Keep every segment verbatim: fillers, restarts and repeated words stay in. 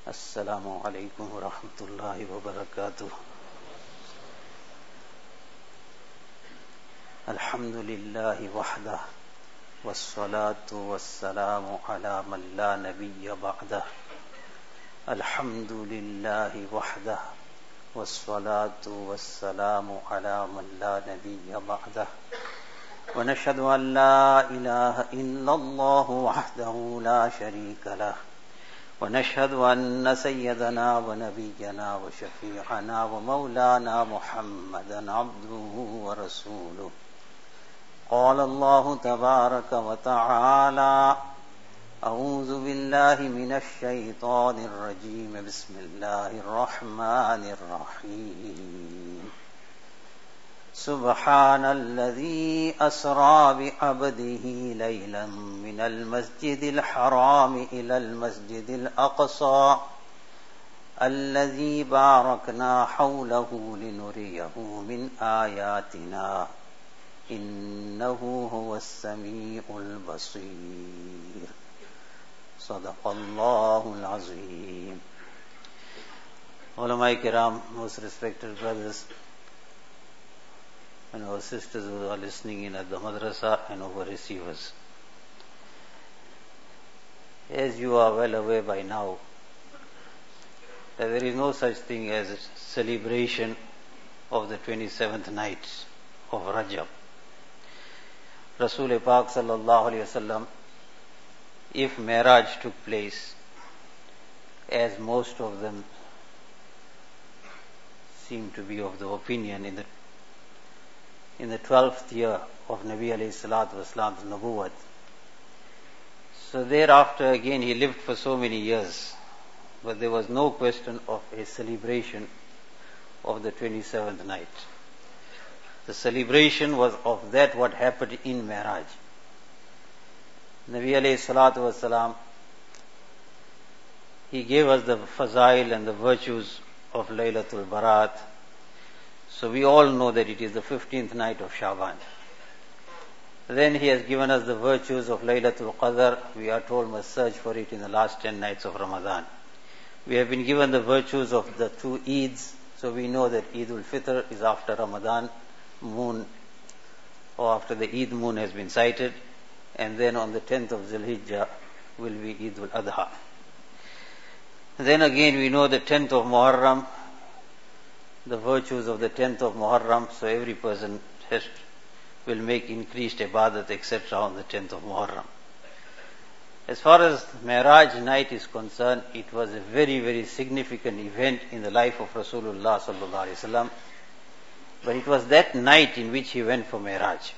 Assalamu alaikum wa rahmatullahi wa barakatuh. Alhamdulillahi wahdah, wassalatu wassalamu ala man la nabiyya ba'dah. Alhamdulillahi wahdah, wassalatu wassalamu ala man la nabiyya ba'dah. Wa nashhadu an la ilaha illallah wahdahu la sharika lah. ونشهد أن سيدنا ونبينا وشفيعنا ومولانا محمدا عبده ورسوله. قال الله تبارك وتعالى: أعوذ بالله من الشيطان الرجيم بسم الله الرحمن الرحيم. سبحان الذي أسرى بعبده ليلا من المسجد الحرام إلى المسجد الأقصى الذي باركنا حوله لنريه من آياتنا إنه هو السميع البصير. صدق الله العظيم. Ulama Kiram, most respected brothers and our sisters who are listening in at the madrasa and over receivers. As you are well aware by now, that there is no such thing as a celebration of the twenty-seventh night of Rajab. Rasul Pak sallallahu alayhi wasallam, if Mi'raj took place, as most of them seem to be of the opinion, in the in the twelfth year of Nabi alayhi salatu wasalam's Nabuwat. So thereafter again he lived for so many years, but there was no question of a celebration of the twenty-seventh night. The celebration was of that what happened in Mi'raj. Nabi alayhi salatu wasalam, he gave us the fazail and the virtues of Laylatul Barat. So we all know that it is the fifteenth night of Shaban. Then he has given us the virtues of Laylatul Qadr. We are told must search for it in the last ten nights of Ramadan. We have been given the virtues of the two Eids. So we know that Eid al-Fitr is after Ramadan moon, or after the Eid moon has been sighted. And then on the tenth of Zul-Hijjah will be Eid al-Adha. Then again we know the tenth of Muharram, the virtues of the tenth of Muharram, so every person has, will make increased ibadat, et cetera on the tenth of Muharram. As far as Mi'raj night is concerned, it was a very, very significant event in the life of Rasulullah sallallahu alaihi wasallam. But it was that night in which he went for Mi'raj.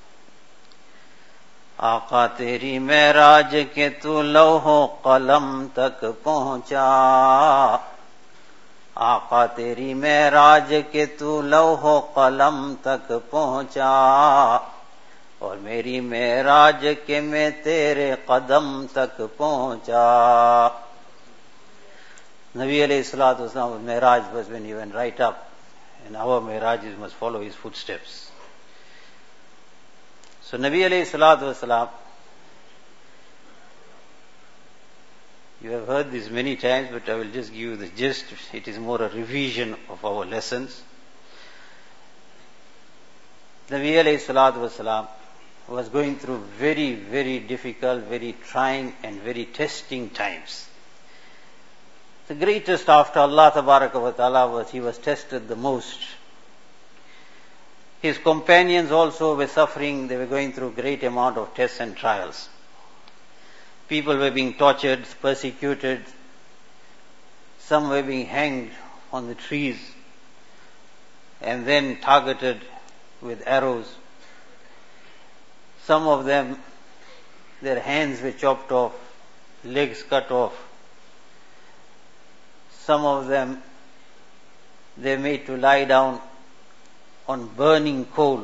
आका तेरी मेराज के तू लौहो कलम तक पहुंचा, आका तेरी मेराज के तू लौहो कलम तक पहुंचा, और मेरी मेराज के मैं तेरे कदम तक पहुंचा. Nabi alayhi salatu wasalam, Mi'raj was when he went right up, and our Mi'rajis must follow his footsteps. So Nabi alayhi salatu wasalam, you have heard this many times, but I will just give you the gist. It is more a revision of our lessons. Nabi alayhi salatu wasalam was going through very, very difficult, very trying and very testing times. The greatest after Allah tabaraka wa ta'ala was he was tested the most. His companions also were suffering, they were going through great amount of tests and trials. People were being tortured, persecuted. Some were being hanged on the trees and then targeted with arrows. Some of them, their hands were chopped off, legs cut off. Some of them, they were made to lie down on burning coal.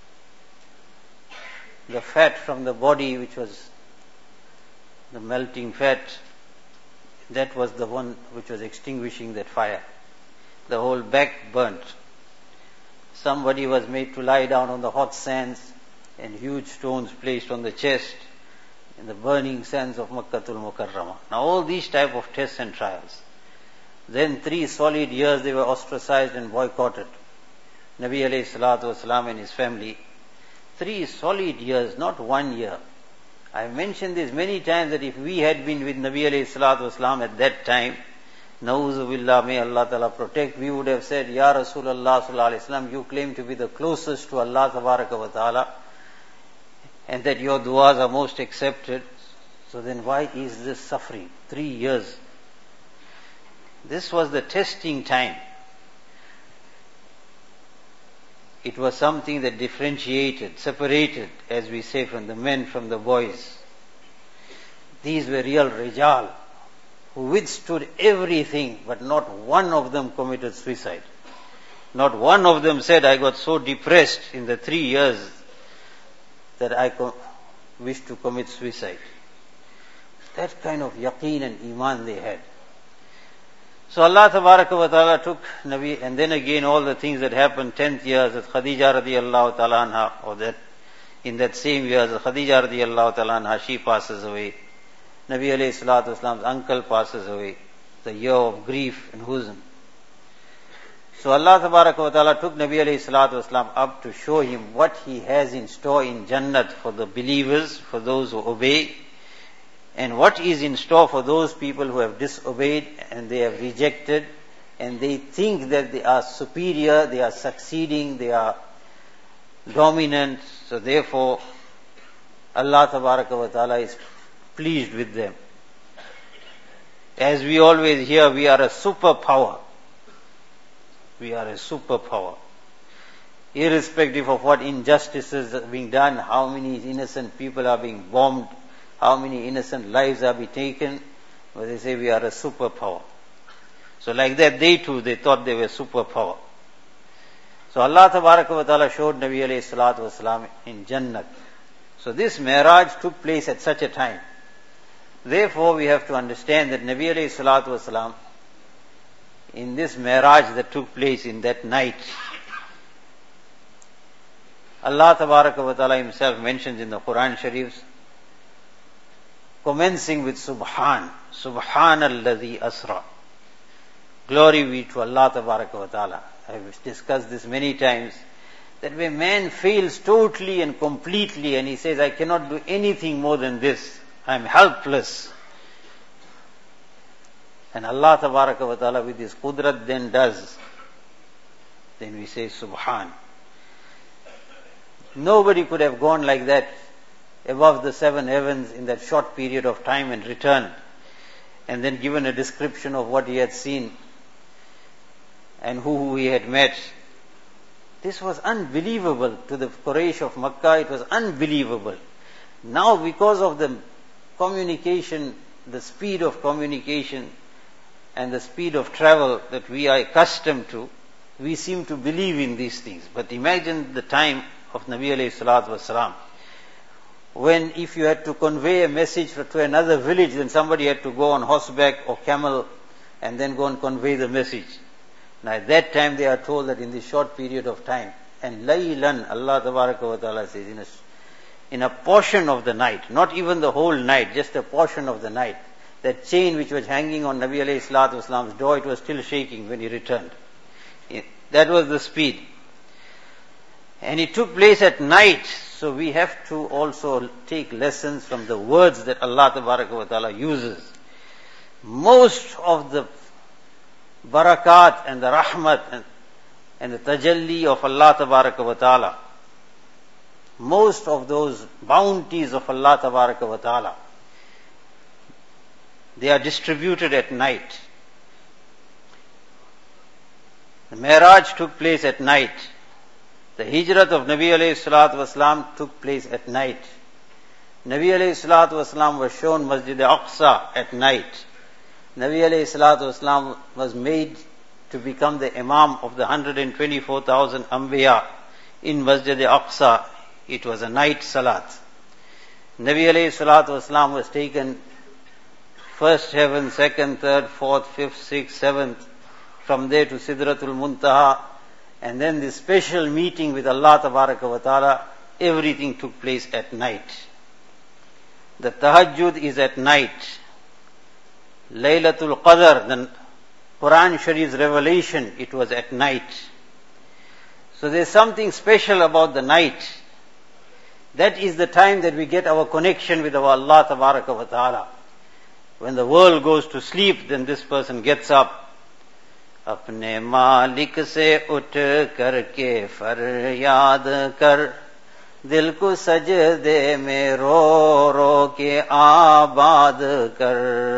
The fat from the body, which was the melting fat, that was the one which was extinguishing that fire. The whole back burnt. Somebody was made to lie down on the hot sands and huge stones placed on the chest in the burning sands of Makkatul Mukarramah. Now all these type of tests and trials. Then three solid years they were ostracized and boycotted. Nabi alayhi salatu wasalam and his family. Three solid years, not one year. I have mentioned this many times that if we had been with Nabi alayhi salatu wasalam at that time, Na'udhu billah, may Allah ta'ala protect, we would have said, Ya Rasulullah sallallahu alayhi wasallam, you claim to be the closest to Allah tabaraka wa ta'ala, and that your du'as are most accepted. So then why is this suffering? Three years. This was the testing time. It was something that differentiated, separated, as we say, from the men from the boys. These were real rijal, who withstood everything, but not one of them committed suicide. Not one of them said, I got so depressed in the three years that I co- wish to commit suicide. That kind of yaqeen and iman they had. So Allah tabaraka wa ta'ala took Nabi, and then again all the things that happened, tenth years, that Khadija radiallahu ta'ala anha, or that in that same year, that Khadija radiallahu ta'ala anha, she passes away. Nabi alayhi salatu wasalam's uncle passes away. The year of grief and huzn. So Allah tabaraka wa ta'ala took Nabi alayhi salatu wasalam up to show him what he has in store in Jannat for the believers, for those who obey, and what is in store for those people who have disobeyed and they have rejected, and they think that they are superior, they are succeeding, they are dominant. So therefore, Allah tabaraka wa ta'ala is pleased with them. As we always hear, we are a superpower. We are a superpower. Irrespective of what injustices are being done, how many innocent people are being bombed, how many innocent lives are being taken, but they say we are a superpower. So like that, they too, they thought they were superpower. So Allah tabaraka wa ta'ala showed Nabi alayhi salatu wasalam in Jannat. So this Mi'raj took place at such a time. Therefore, we have to understand that Nabi alayhi salatu wasalam, in this Mi'raj that took place in that night, Allah tabaraka wa ta'ala himself mentions in the Quran Sharifs, commencing with Subhan, Subhanalladhi Asra. Glory be to Allah tabaraka wa ta'ala. I have discussed this many times, that when man fails totally and completely and he says, I cannot do anything more than this, I am helpless. And Allah tabaraka wa ta'ala with his qudrat then does, then we say Subhan. Nobody could have gone like that above the seven heavens in that short period of time and returned, and then given a description of what he had seen and who he had met. This was unbelievable to the Quraysh of Makkah. It was unbelievable. Now, because of the communication, the speed of communication and the speed of travel that we are accustomed to, we seem to believe in these things. But imagine the time of Nabi alayhi salatu wasalam, when if you had to convey a message to another village, then somebody had to go on horseback or camel and then go and convey the message. Now at that time they are told that in this short period of time, and laylan, Allah tabaraka wa ta'ala says, in a, in a portion of the night, not even the whole night, just a portion of the night, that chain which was hanging on Nabi alayhi salatu wasalam's door, it was still shaking when he returned. That was the speed. And it took place at night, so we have to also take lessons from the words that Allah tabaraka wa ta'ala uses. Most of the barakat and the rahmat and, and the tajalli of Allah tabaraka wa ta'ala, most of those bounties of Allah tabaraka wa ta'ala, they are distributed at night. The Mi'raj took place at night. The hijrat of Nabi alayhi salatu wasalam took place at night. Nabi alayhi salatu wasalam was shown Masjid Aqsa at night. Nabi alayhi salatu wasalam was made to become the Imam of the one hundred twenty-four thousand Anbiya in Masjid Aqsa. It was a night salat. Nabi alayhi salatu wasalam was taken first heaven, second, third, fourth, fifth, sixth, seventh, from there to Sidratul Muntaha, and then this special meeting with Allah tabaraka wa ta'ala, everything took place at night. The tahajjud is at night. Laylatul Qadr, the Quran Sharif's revelation, it was at night. So there's something special about the night. That is the time that we get our connection with our Allah Tabaraka wa Ta'ala. When the world goes to sleep, then this person gets up. अपने मालिक से उठ करके फरियाद कर, दिल को सजदे में रो रो के आबाद कर.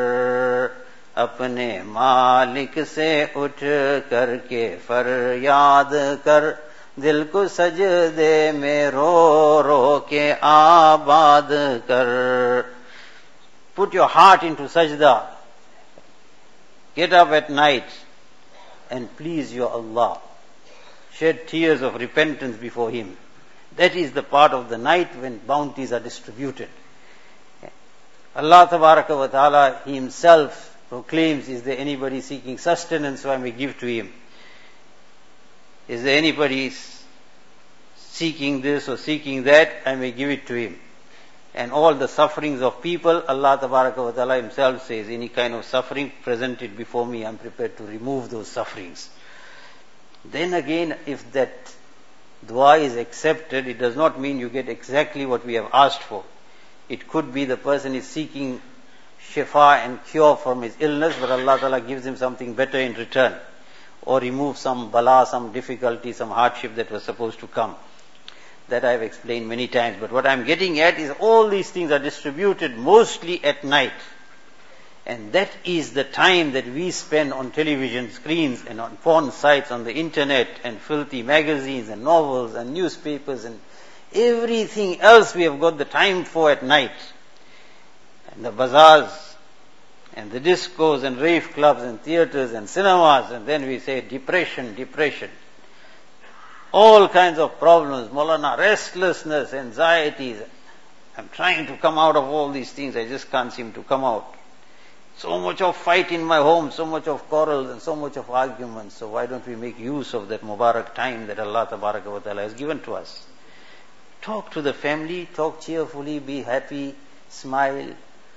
अपने मालिक से उठ करके फरियाद कर, दिल को सजदे में रो रो के आबाद कर. Put your heart into sajda. Get up at night and please your Allah. Shed tears of repentance before Him. That is the part of the night when bounties are distributed. Allah Tabaraka wa Ta'ala, He Himself proclaims, is there anybody seeking sustenance so I may give to him? Is there anybody seeking this or seeking that? I may give it to him. And all the sufferings of people, Allah Tabaraka wa Ta'ala Himself says, any kind of suffering, present it before me, I am prepared to remove those sufferings. Then again, if that dua is accepted, it does not mean you get exactly what we have asked for. It could be the person is seeking shifa and cure from his illness, but Allah Ta'ala gives him something better in return, or remove some bala, some difficulty, some hardship that was supposed to come. That I have explained many times. But what I am getting at is all these things are distributed mostly at night. And that is the time that we spend on television screens and on porn sites, on the internet, and filthy magazines and novels and newspapers and everything else we have got the time for at night. And the bazaars and the discos and rave clubs and theaters and cinemas, and then we say depression, depression. All kinds of problems, Maulana, restlessness, anxieties. I'm trying to come out of all these things, I just can't seem to come out. So much of fight in my home, so much of quarrels and so much of arguments. So why don't we make use of that Mubarak time that Allah Tabaraka wa Ta'ala has given to us? Talk to the family, talk cheerfully, be happy, smile.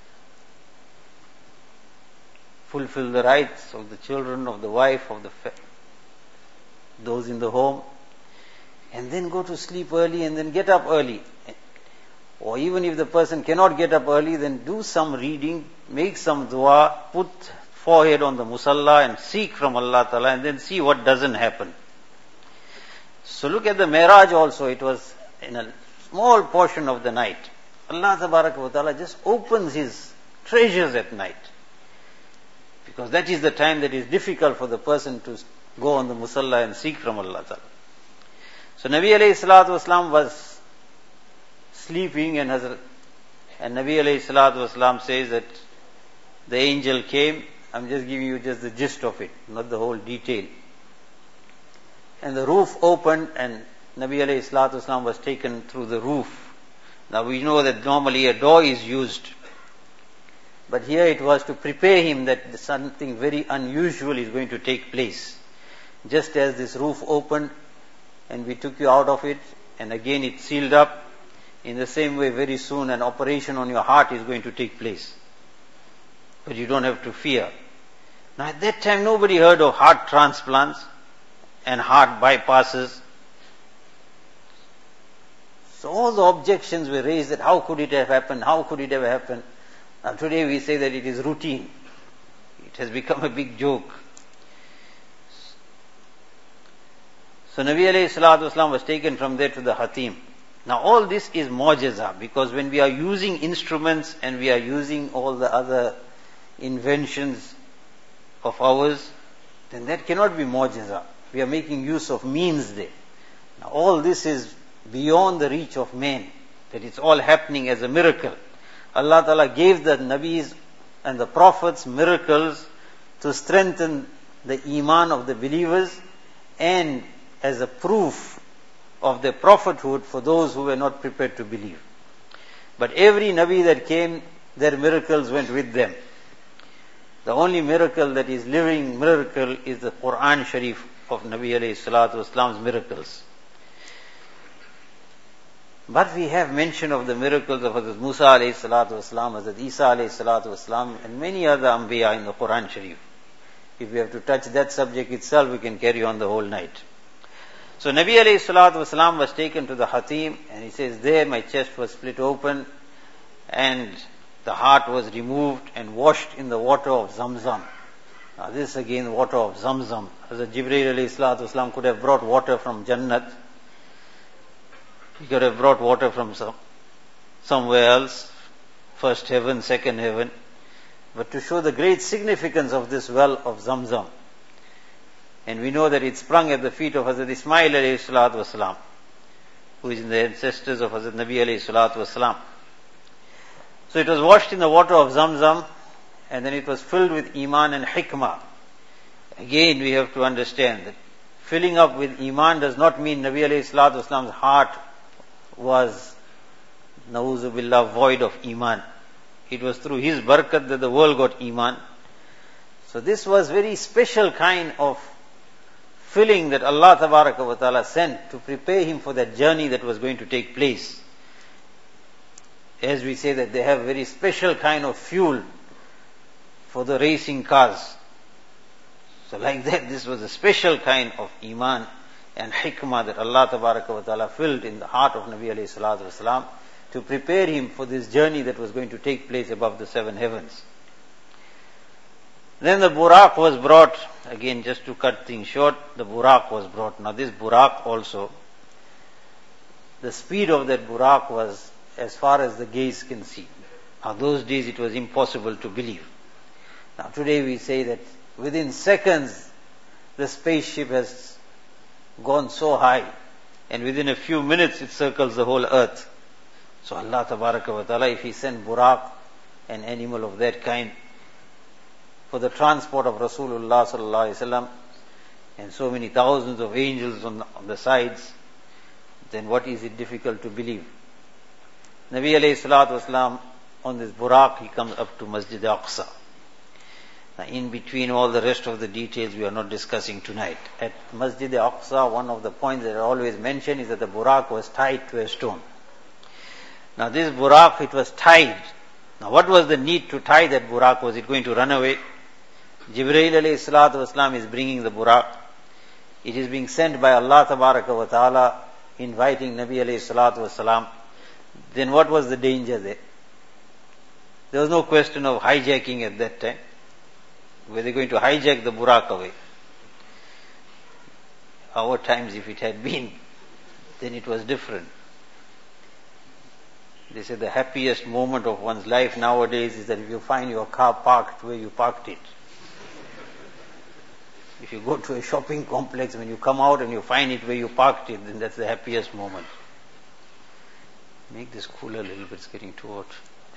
Fulfill the rights of the children, of the wife, of the fa- those in the home. And then go to sleep early and then get up early. Or even if the person cannot get up early, then do some reading, make some dua, put forehead on the musalla and seek from Allah Ta'ala, and then see what doesn't happen. So look at the Mi'raj also, it was in a small portion of the night. Allah Tabaraka wa Ta'ala just opens His treasures at night. Because that is the time that is difficult for the person to go on the musalla and seek from Allah Ta'ala. So Nabi alayhi salatu wasalam was sleeping, and Hazrat, and Nabi alayhi salatu wasalam says that the angel came. I'm just giving you just the gist of it, not the whole detail. And the roof opened, and Nabi alayhi salatu wasalam was taken through the roof. Now we know that normally a door is used, but here it was to prepare him that something very unusual is going to take place. Just as this roof opened, and we took you out of it, and again it sealed up, in the same way very soon an operation on your heart is going to take place. But you don't have to fear. Now at that time nobody heard of heart transplants and heart bypasses. So all the objections were raised that how could it have happened, how could it have happened. Now today we say that it is routine. It has become a big joke. So Nabi alayhi salatu wasalam was taken from there to the Hatim. Now all this is mu'jiza, because when we are using instruments and we are using all the other inventions of ours, then that cannot be mu'jiza. We are making use of means there. Now all this is beyond the reach of man, that it's all happening as a miracle. Allah Ta'ala gave the Nabis and the Prophets miracles to strengthen the iman of the believers and as a proof of their prophethood for those who were not prepared to believe. But every Nabi that came, their miracles went with them. The only miracle that is living miracle is the Quran Sharif of Nabi alayhi salatu wasalam's miracles. But we have mention of the miracles of Hazrat Musa alayhi salatu wasalam, Hazrat Isa alayhi salatu wasalam, and many other Anbiya in the Quran Sharif. If we have to touch that subject itself, we can carry on the whole night. So Nabi alayhi salatu wasalam was taken to the Hatim, and he says, there my chest was split open and the heart was removed and washed in the water of Zamzam. Now this again, the water of Zamzam. Hazrat Jibreel alayhi salatu wasalam could have brought water from Jannat. He could have brought water from some, somewhere else, first heaven, second heaven. But to show the great significance of this well of Zamzam, and we know that it sprung at the feet of Hazrat Ismail alayhi salatu wasalam, who is in the ancestors of Hazrat Nabi alayhi salatu wasalam. So it was washed in the water of Zamzam, and then it was filled with Iman and Hikmah. Again, we have to understand that filling up with Iman does not mean Nabi alayhi salatu wasalam's heart was, na'uzu billah, void of Iman. It was through his barakat that the world got Iman. So this was very special kind of filling that Allah Tabaraka wa Ta'ala sent to prepare him for that journey that was going to take place. As we say that they have very special kind of fuel for the racing cars. So like that, this was a special kind of Iman and Hikmah that Allah Tabaraka wa Ta'ala filled in the heart of Nabi alayhi salatu wasalam to prepare him for this journey that was going to take place above the seven heavens. Then the Buraq was brought, again just to cut things short, the Buraq was brought. Now this Buraq also, the speed of that Buraq was as far as the gaze can see. Now those days it was impossible to believe. Now today we say that within seconds the spaceship has gone so high, and within a few minutes it circles the whole earth. So Allah Tabaraka wa Ta'ala, if He sent Buraq, an animal of that kind, for the transport of Rasulullah sallallahu alaihi wasallam, and so many thousands of angels on the, on the sides, then what is it difficult to believe? Nabi alayhi salatu wasalam, on this Buraq, he comes up to Masjid Aqsa. Now in between all the rest of the details we are not discussing tonight. At Masjid Aqsa, one of the points that I always mention is that the Buraq was tied to a stone. Now this Buraq, it was tied. Now what was the need to tie that Buraq? Was it going to run away? Jibreel alayhi salatu wasalam is bringing the Buraq. It is being sent by Allah Tabaraka wa Ta'ala, inviting Nabi alayhi salatu wasalam. Then what was the danger there? There was no question of hijacking at that time. Were they going to hijack the Buraq away? Our times, if it had been, then it was different. They say the happiest moment of one's life nowadays is that if you find your car parked where you parked it. If you go to a shopping complex, when you come out and you find it where you parked it, then that's the happiest moment. Make this cooler a little bit, it's getting too hot.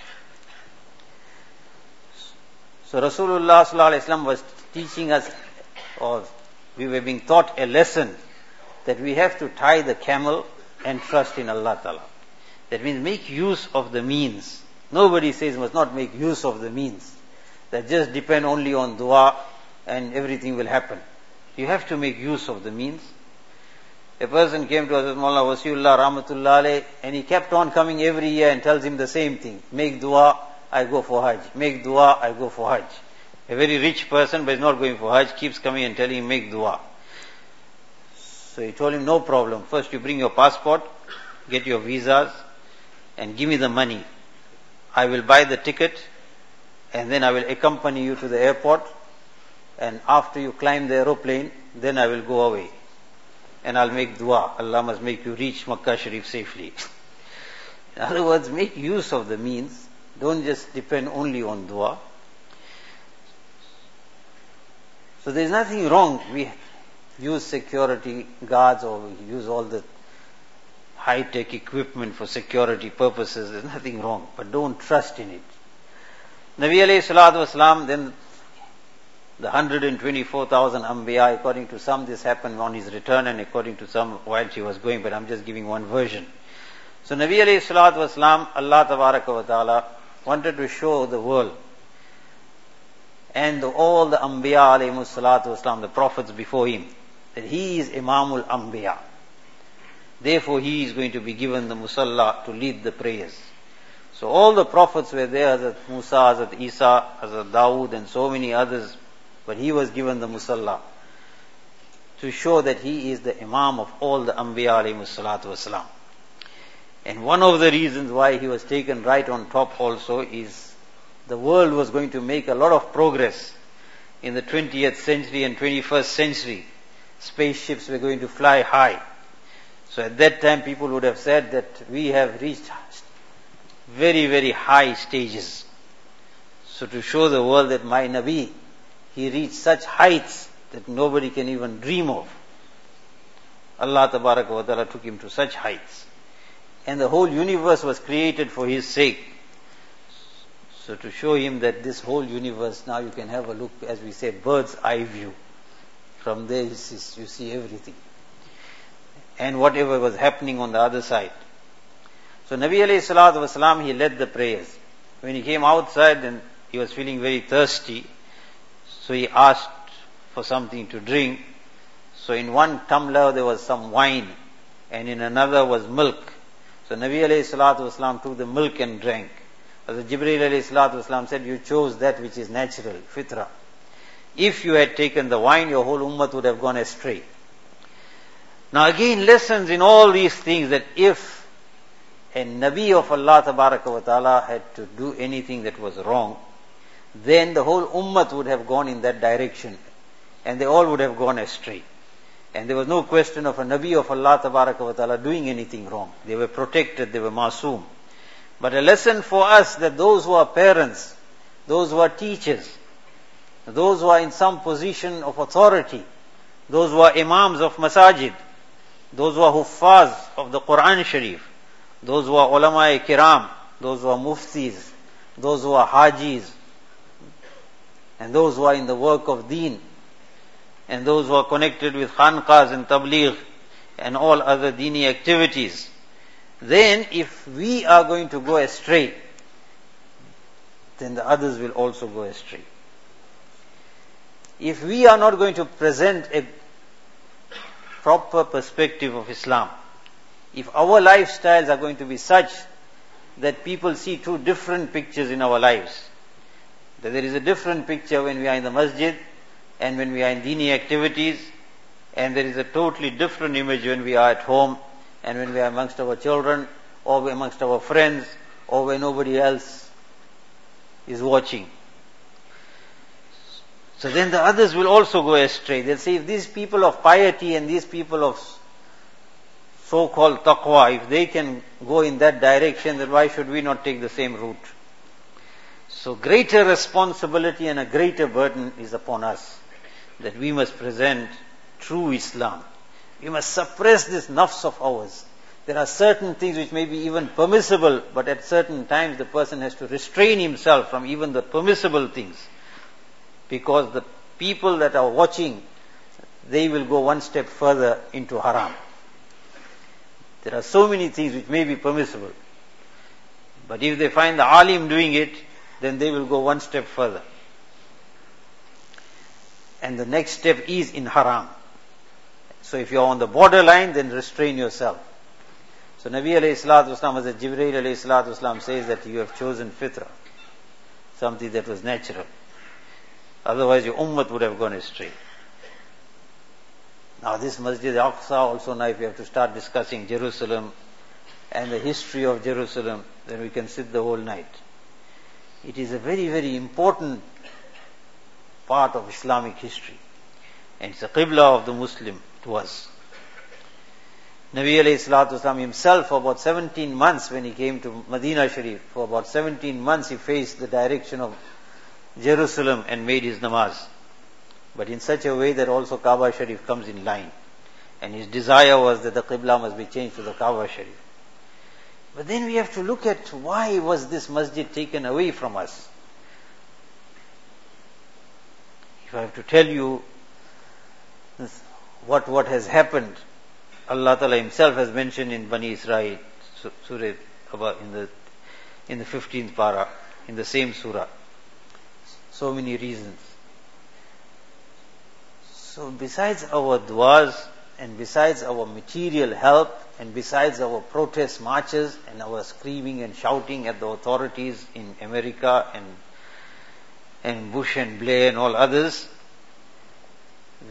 So Rasulullah sallallahu alaihi wasallam was teaching us, or we were being taught a lesson, that we have to tie the camel and trust in Allah Ta'ala. That means make use of the means. Nobody says must not make use of the means. That just depend only on dua and everything will happen. You have to make use of the means. A person came to Hazrat Maulana Wasiullah Rahmatullah alayh, and he kept on coming every year and tells him the same thing. Make dua, I go for Hajj. Make dua, I go for Hajj. A very rich person but is not going for Hajj keeps coming and telling him make dua. So he told him no problem. First you bring your passport, get your visas, and give me the money. I will buy the ticket, and then I will accompany you to the airport, and after you climb the aeroplane, then I will go away. And I'll make dua. Allah must make you reach Makkah Sharif safely. In other words, make use of the means. Don't just depend only on dua. So there's nothing wrong. We use security guards or we use all the high-tech equipment for security purposes. There's nothing wrong. But don't trust in it. Nabi alayhi salatu wasalam, then the one hundred twenty-four thousand Anbiya, according to some this happened on his return and according to some while he was going, but I'm just giving one version. So Nabi alayhi salatu wasalam, Allah Tabaraka wa Ta'ala wanted to show the world and the, all the Anbiya alayhi salatu wasalam, the prophets before him, that he is Imamul Anbiya. Therefore he is going to be given the Musalla to lead the prayers. So all the prophets were there, Hazrat Musa, Hazrat Isa, Hazrat Dawood and so many others but he was given the musalla to show that he is the Imam of all the Anbiya alayhi salatu wasalam. And one of the reasons why he was taken right on top also is the world was going to make a lot of progress in the twentieth century and twenty-first century. Spaceships were going to fly high. So at that time people would have said that we have reached very, very high stages. So to show the world that my Nabi, he reached such heights that nobody can even dream of. Allah Tabaraka wa Ta'ala took him to such heights. And the whole universe was created for his sake. So to show him that this whole universe, now you can have a look, as we say, bird's eye view. From there you see, you see everything. And whatever was happening on the other side. So Nabi alayhi salatu wasalam, he led the prayers. When he came outside and he was feeling very thirsty, so he asked for something to drink. So in one tumbler there was some wine, and in another was milk. So Nabi alayhi salatu wasalam took the milk and drank. As Jibreel alayhi salatu wasalam said, you chose that which is natural, fitra. If you had taken the wine, your whole ummah would have gone astray. Now again, lessons in all these things, that if a Nabi of Allah Tabaraka wa Ta'ala had to do anything that was wrong, then the whole ummah would have gone in that direction, and they all would have gone astray. And there was no question of a Nabi of Allah Tabaraka wa Ta'ala doing anything wrong. They were protected, they were masoom. But a lesson for us, that those who are parents, those who are teachers, those who are in some position of authority, those who are imams of masajid, those who are huffaz of the Quran Sharif, those who are ulama kiram, those who are muftis, those who are hajis, and those who are in the work of deen, and those who are connected with khanqahs and tabligh and all other dini activities, then if we are going to go astray, then the others will also go astray. If we are not going to present a proper perspective of Islam, if our lifestyles are going to be such that people see two different pictures in our lives, that there is a different picture when we are in the masjid and when we are in dini activities, and there is a totally different image when we are at home and when we are amongst our children or amongst our friends or when nobody else is watching. So then the others will also go astray. They'll say, if these people of piety and these people of so-called taqwa, if they can go in that direction, then why should we not take the same route? So greater responsibility and a greater burden is upon us, that we must present true Islam. We must suppress this nafs of ours. There are certain things which may be even permissible, but at certain times the person has to restrain himself from even the permissible things. Because the people that are watching, they will go one step further into haram. There are so many things which may be permissible, but if they find the alim doing it, then they will go one step further. And the next step is in haram. So if you are on the borderline, then restrain yourself. So Nabi alayhi salatu wasalam, as Jibreel alayhi salatu wasalam says, that you have chosen fitra, something that was natural. Otherwise your ummah would have gone astray. Now this Masjid Aqsa also, now if you have to start discussing Jerusalem and the history of Jerusalem, then we can sit the whole night. It is a very, very important part of Islamic history. And it's a qibla of the Muslim to us. Nabi alayhi salatu wasalam himself, for about seventeen months when he came to Medina Sharif, for about seventeen months he faced the direction of Jerusalem and made his namaz. But in such a way that also Kaaba Sharif comes in line. And his desire was that the qibla must be changed to the Kaaba Sharif. But then we have to look at why was this masjid taken away from us. If I have to tell you what what has happened, Allah Ta'ala himself has mentioned in Bani Israel, Surah about in the in the fifteenth para, in the same surah. So many reasons. So besides our du'as and besides our material help and besides our protest marches and our screaming and shouting at the authorities in America and and Bush and Blair and all others,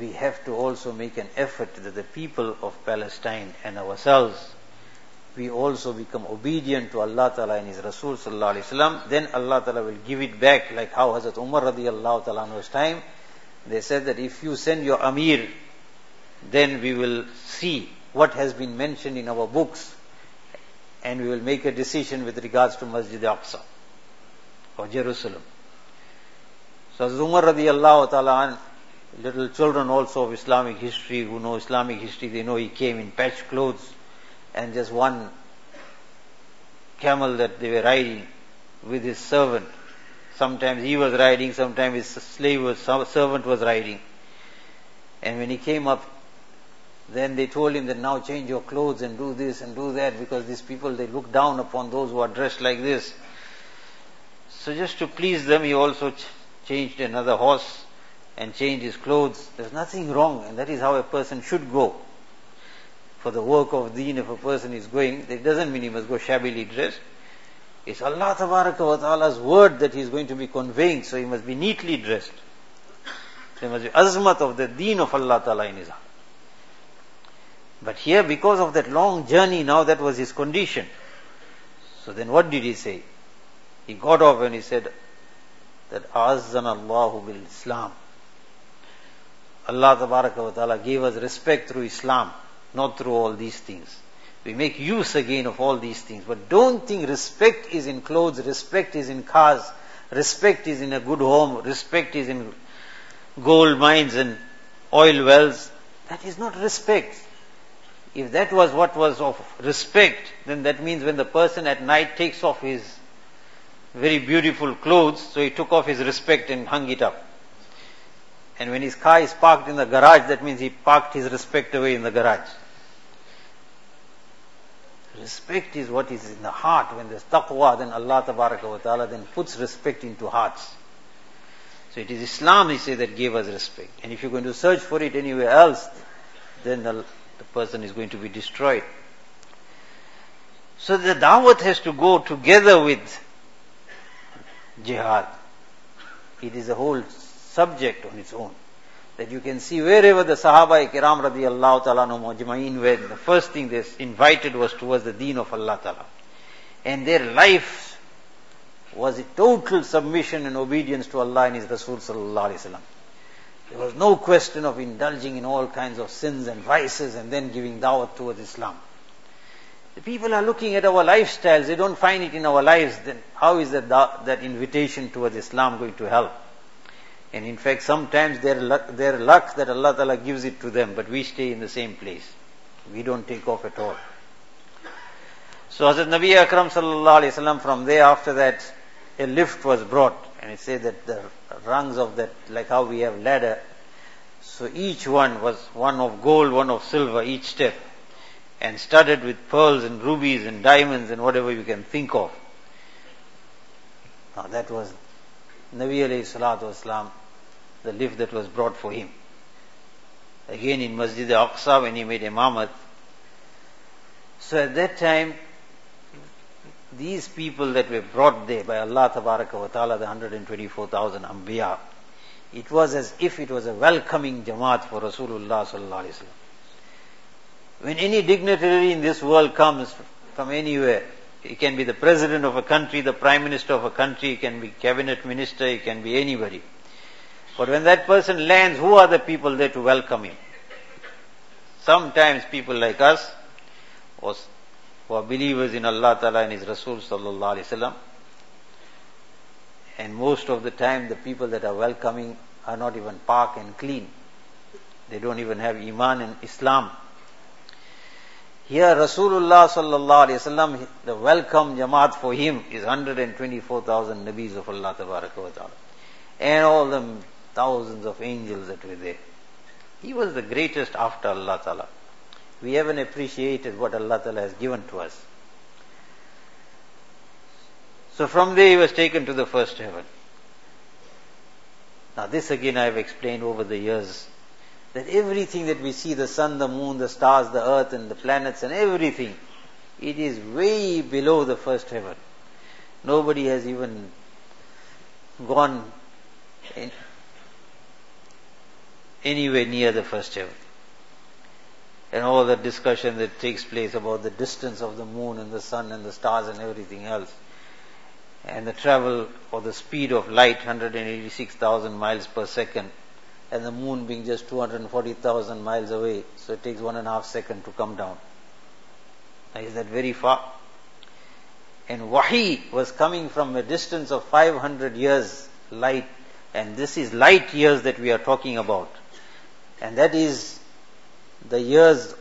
we have to also make an effort that the people of Palestine and ourselves, we also become obedient to Allah Ta'ala and His Rasul Sallallahu Alaihi Wasallam. Then Allah Ta'ala will give it back, like how Hazrat Umar Radiallahu Ta'ala anhu's time, they said that if you send your Amir, then we will see what has been mentioned in our books and we will make a decision with regards to Masjid Aqsa or Jerusalem. So Hazrat Umar Radiallahu Ta'ala, little children also of Islamic history who know Islamic history, they know he came in patched clothes and just one camel that they were riding with his servant. Sometimes he was riding, sometimes his slave was, servant was riding. And when he came up, then they told him that now change your clothes and do this and do that, because these people, they look down upon those who are dressed like this. So just to please them, he also ch- changed another horse and changed his clothes. There's nothing wrong, and that is how a person should go. For the work of deen, if a person is going, that doesn't mean he must go shabbily dressed. It's Allah Tabaraka wa Ta'ala's word that he is going to be conveying, so he must be neatly dressed. There must be azmat of the deen of Allah Ta'ala in his heart. But here, because of that long journey, now that was his condition. So then what did he say? He got off and he said that Azzana Allahu bil Islam. Allah Tabaraka wa Ta'ala gave us respect through Islam, not through all these things. We make use again of all these things. But don't think respect is in clothes, respect is in cars, respect is in a good home, respect is in gold mines and oil wells. That is not respect. If that was what was of respect, then that means when the person at night takes off his very beautiful clothes, so he took off his respect and hung it up. And when his car is parked in the garage, that means he parked his respect away in the garage. Respect is what is in the heart. When there's taqwa, then Allah Tabaraka wa Ta'ala then puts respect into hearts. So it is Islam, he said, that gave us respect. And if you're going to search for it anywhere else, then the, the person is going to be destroyed. So the da'wat has to go together with jihad. It is a whole subject on its own. That you can see wherever the Sahaba Kiram Radiallahu Ta'ala Mujma'in were, the first thing they invited was towards the deen of Allah Ta'ala. And their life was a total submission and obedience to Allah and His Rasul Sallallahu Alaihi Wasallam. There was no question of indulging in all kinds of sins and vices and then giving da'wat towards Islam. The people are looking at our lifestyles, they don't find it in our lives, then how is that, that invitation towards Islam going to help? And in fact, sometimes their luck, their luck that Allah Ta'ala gives it to them, but we stay in the same place. We don't take off at all. So Hazrat Nabi Akram Sallallahu Alaihi Wasallam, from there after that, a lift was brought. And it said that the rungs of that, like how we have ladder, so each one was one of gold, one of silver, each step. And studded with pearls and rubies and diamonds and whatever you can think of. Now that was Nabi alayhi salatu wasalam, the lift that was brought for him. Again in Masjid Aqsa when he made Imamat. So at that time, these people that were brought there by Allah Tabaraka wa Ta'ala, the one hundred twenty-four thousand Anbiya, it was as if it was a welcoming Jamaat for Rasulullah Sallallahu Alaihi Wasallam. When any dignitary in this world comes from anywhere, he can be the president of a country, the prime minister of a country, he can be cabinet minister, he can be anybody. But when that person lands, who are the people there to welcome him? Sometimes people like us, who are believers in Allah Ta'ala and His Rasul Sallallahu Alaihi Wasallam, and most of the time the people that are welcoming are not even pak and clean. They don't even have Iman and Islam. Here Rasulullah Sallallahu Alaihi Wasallam, the welcome Jamaat for him is one hundred twenty-four thousand Nabis of Allah Tabaraka wa Ta'ala. And all them thousands of angels that were there. He was the greatest after Allah Ta'ala. We haven't appreciated what Allah Ta'ala has given to us. So from there he was taken to the first heaven. Now this again I have explained over the years, that everything that we see, the sun, the moon, the stars, the earth and the planets and everything, it is way below the first heaven. Nobody has even gone in. anywhere near the first heaven. And all the discussion that takes place about the distance of the moon and the sun and the stars and everything else, and the travel or the speed of light, one hundred eighty-six thousand miles per second, and the moon being just two hundred forty thousand miles away, so it takes one and a half second to come down. Now, is that very far? And wahi was coming from a distance of five hundred years light, and this is light years that we are talking about. And that is the years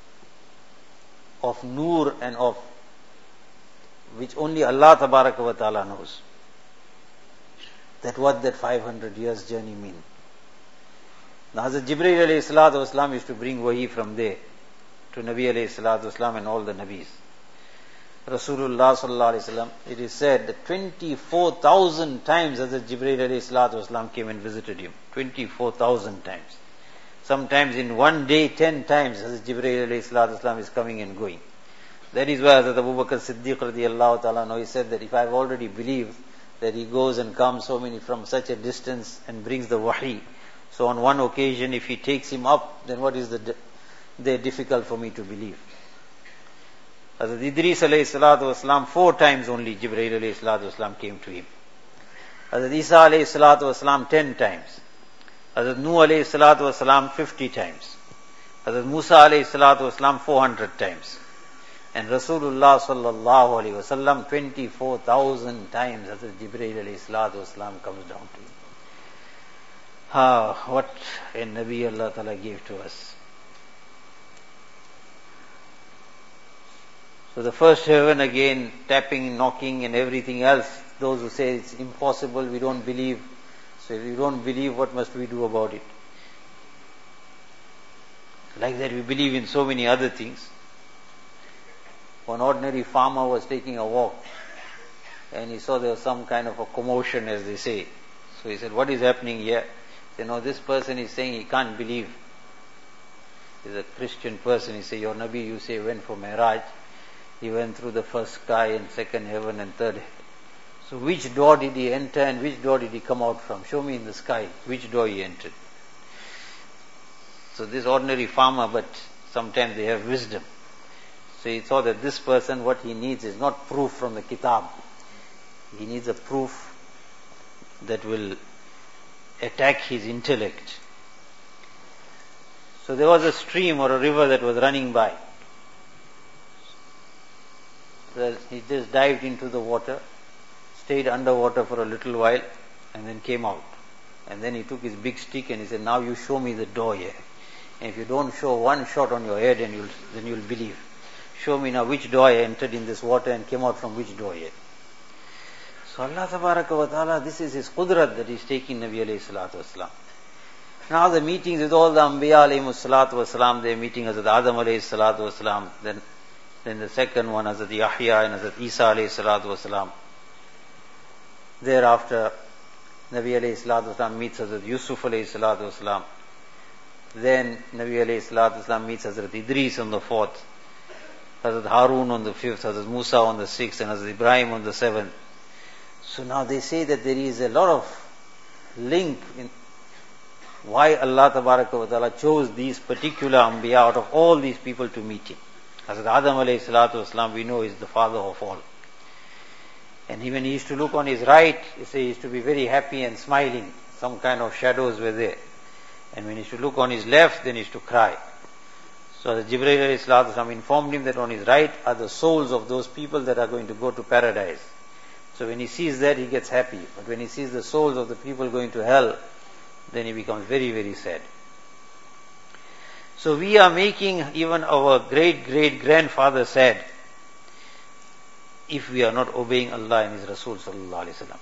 of Nur and of which only Allah Tabaraka wa Ta'ala knows. That what that five hundred years journey mean. Now Hazrat Jibreel alayhi salatu wasalam used to bring wahi from there to Nabi alayhi salatu wasalam and all the Nabis. Rasulullah sallallahu alayhi wasallam, it is said that twenty-four thousand times Hazrat Jibreel alayhi salatu wasalam came and visited him. twenty-four thousand times. Sometimes in one day, ten times, Hazrat Jibreel alayhi salatu wasalam is coming and going. That is why Hazrat Abu Bakr Siddiq radiyallahu ta'ala, he said that if I have already believed that he goes and comes so many from such a distance and brings the wahi, so on one occasion if he takes him up, then what is the the difficult for me to believe? Hazrat Idris alayhi salatu wasalam, four times only Jibreel alayhi salatu wasalam came to him. Hazrat Isa alayhi salatu wasalam, ten times. Hazrat Nuh alayhi salatu wasalam, fifty times. Hazrat Musa alayhi salatu wasalam, four hundred times. And Rasulullah sallallahu alayhi wasallam, twenty-four thousand times Hazrat Jibreel alayhi salatu wasalam comes down to him. Ah, what a Nabi Allah Ta'ala gave to us. So the first heaven again, tapping, knocking and everything else. Those who say it's impossible, we don't believe. So if we don't believe, what must we do about it? Like that we believe in so many other things. One ordinary farmer was taking a walk and he saw there was some kind of a commotion, as they say. So he said, what is happening here? He said, no, this person is saying he can't believe. He's a Christian person. He said, your Nabi, you say, went for Mi'raj. He went through the first sky and second heaven and third heaven. So which door did he enter and which door did he come out from? Show me in the sky which door he entered. So this ordinary farmer, but sometimes they have wisdom. So he thought that this person, what he needs is not proof from the kitab. He needs a proof that will attack his intellect. So there was a stream or a river that was running by. So he just dived into the water, stayed underwater for a little while, and then came out. And then he took his big stick and he said, now you show me the door here. And if you don't show one shot on your head, and you'll, then you'll believe. Show me now which door I entered in this water and came out from which door here. So Allah Tabaraka wa Ta'ala, this is His Qudrat that He's taking Nabi alayhi salatu wasalam. Now the meetings with all the Anbiya alayhi salatu wasalam, they're meeting Hazrat Adam alayhi salatu wasalam, then, then the second one Hazrat Yahya and Hazrat Isa alayhi salatu wasalam. Thereafter, Nabi alayhi salatu wasalam meets Hazrat Yusuf alayhi salatu wasalam. Then Nabi alayhi salatu wasalam meets Hazrat Idris on the fourth, Hazrat Harun on the fifth, Hazrat Musa on the sixth, and Hazrat Ibrahim on the seventh. So now they say that there is a lot of link in why Allah Tabaraka wa Ta'ala chose these particular Anbiya out of all these people to meet Him. Hazrat Adam alayhi salatu wasalam, we know, is the father of all. And when he used to look on his right, he used to be very happy and smiling. Some kind of shadows were there. And when he used to look on his left, then he used to cry. So the Jibreel alayhi salatu wasalam informed him that on his right are the souls of those people that are going to go to paradise. So when he sees that, he gets happy. But when he sees the souls of the people going to hell, then he becomes very, very sad. So we are making even our great, great grandfather sad if we are not obeying Allah and His Rasul sallallahu alaihi wasallam.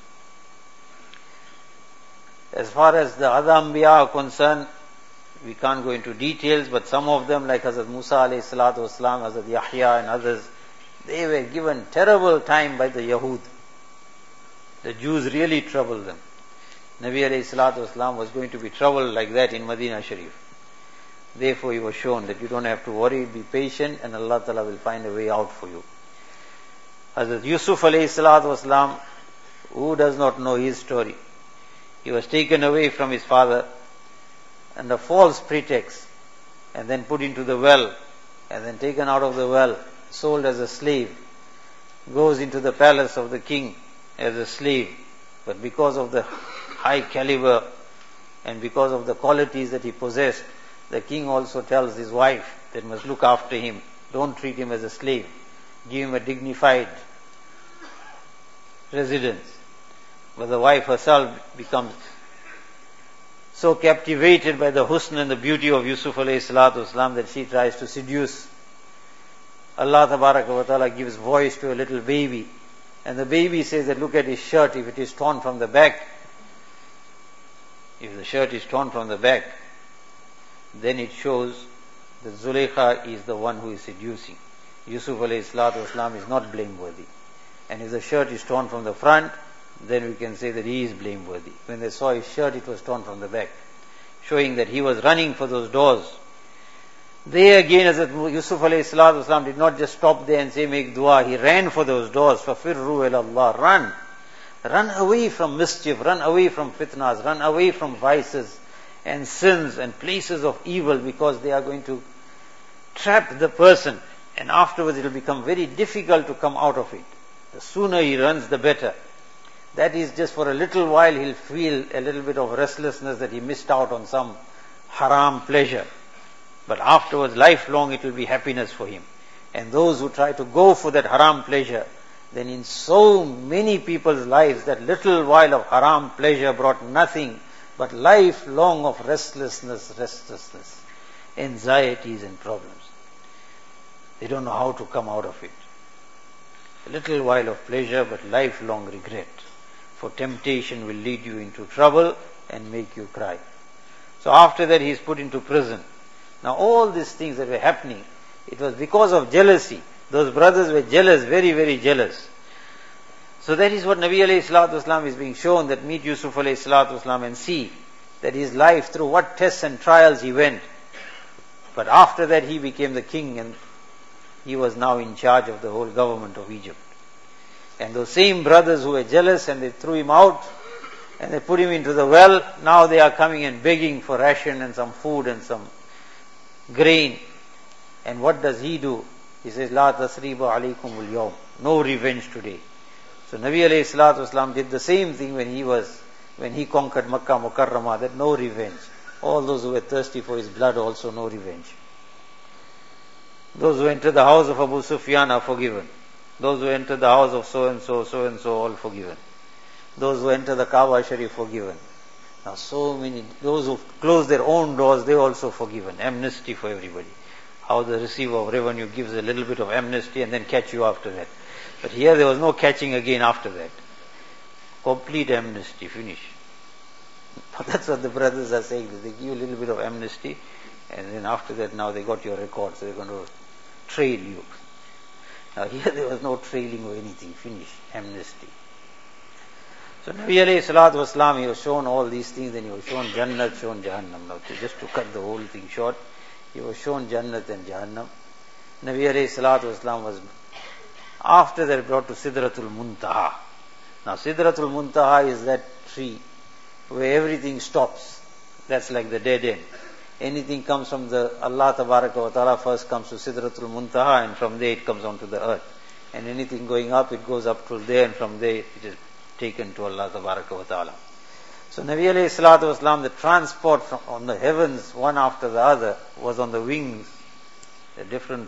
As far as the other Anbiya are concerned, we can't go into details, but some of them, like Hazrat Musa alayhi salatu wasalam, Hazrat Yahya and others, they were given terrible time by the Yahud. The Jews really troubled them. Nabi alayhi salatu wasalam was going to be troubled like that in Medina Sharif. Therefore he was shown that you don't have to worry, be patient, and Allah Ta'ala will find a way out for you. Hazrat Yusuf alayhi salatu wasalam, who does not know his story? He was taken away from his father under false pretext, and then put into the well, and then taken out of the well, sold as a slave, goes into the palace of the king as a slave, but because of the high caliber and because of the qualities that he possessed, the king also tells his wife that must look after him, don't treat him as a slave, give him a dignified residence. But the wife herself becomes so captivated by the husn and the beauty of Yusuf alayhi salatu wasalam that she tries to seduce. Allah tabaraka wa ta'ala gives voice to a little baby, and the baby says that look at his shirt, if it is torn from the back, if the shirt is torn from the back, then it shows that Zulaykha is the one who is seducing. Yusuf alayhi salatu wasalam is not blameworthy. And if the shirt is torn from the front, then we can say that he is blameworthy. When they saw his shirt, it was torn from the back, showing that he was running for those doors. They again, as Yusuf alayhi salatu wasalam did not just stop there and say make dua, he ran for those doors. فَفِرُّوا إِلَى اللَّهِ, run. Run away from mischief, run away from fitnas, run away from vices and sins and places of evil, because they are going to trap the person, and afterwards it will become very difficult to come out of it. The sooner he runs, the better. That is just for a little while he'll feel a little bit of restlessness that he missed out on some haram pleasure. But afterwards, lifelong, it will be happiness for him. And those who try to go for that haram pleasure, then in so many people's lives, that little while of haram pleasure brought nothing but lifelong of restlessness, restlessness, anxieties and problems. They don't know how to come out of it. A little while of pleasure, but lifelong regret. For temptation will lead you into trouble and make you cry. So after that, he is put into prison. Now all these things that were happening, it was because of jealousy. Those brothers were jealous, very, very jealous. So that is what Nabi alayhi salatu wasalam is being shown, that meet Yusuf alayhi salatu wasalam and see that his life, through what tests and trials he went. But after that he became the king, and he was now in charge of the whole government of Egypt. And those same brothers who were jealous and they threw him out and they put him into the well, now they are coming and begging for ration and some food and some grain. And what does he do? He says, La tasriba alaykum al-yawm, no revenge today. So Nabi alayhi salatu wasalam did the same thing when he was, when he conquered Makkah Mukarramah, that no revenge. All those who were thirsty for his blood also no revenge. Those who enter the house of Abu Sufyan are forgiven. Those who enter the house of so and so, so and so, all forgiven. Those who enter the Kaaba Sharif, forgiven. Now so many, those who close their own doors, they also forgiven. Amnesty for everybody. How the receiver of revenue gives a little bit of amnesty and then catch you after that. But here there was no catching again after that. Complete amnesty, finish. But that's what the brothers are saying. They give you a little bit of amnesty, and then after that now they got your record, so they're going to trail you. Now here there was no trailing or anything, finish, amnesty. So Nabi alayhi salatu wasalam, he was shown all these things, and he was shown Jannat, shown Jahannam. Now just to cut the whole thing short, he was shown Jannat and Jahannam. Nabi alayhi salatu wasalam was after that brought to Sidratul Muntaha. Now Sidratul Muntaha is that tree where everything stops. That's like the dead end. Anything comes from the Allah Tabaraka wa Ta'ala first comes to Sidratul Muntaha, and from there it comes onto the earth. And anything going up, it goes up till there, and from there it is taken to Allah Tabaraka wa Ta'ala. So Nabi alayhi salatu wasalam, the transport from on the heavens, one after the other, was on the wings. There are different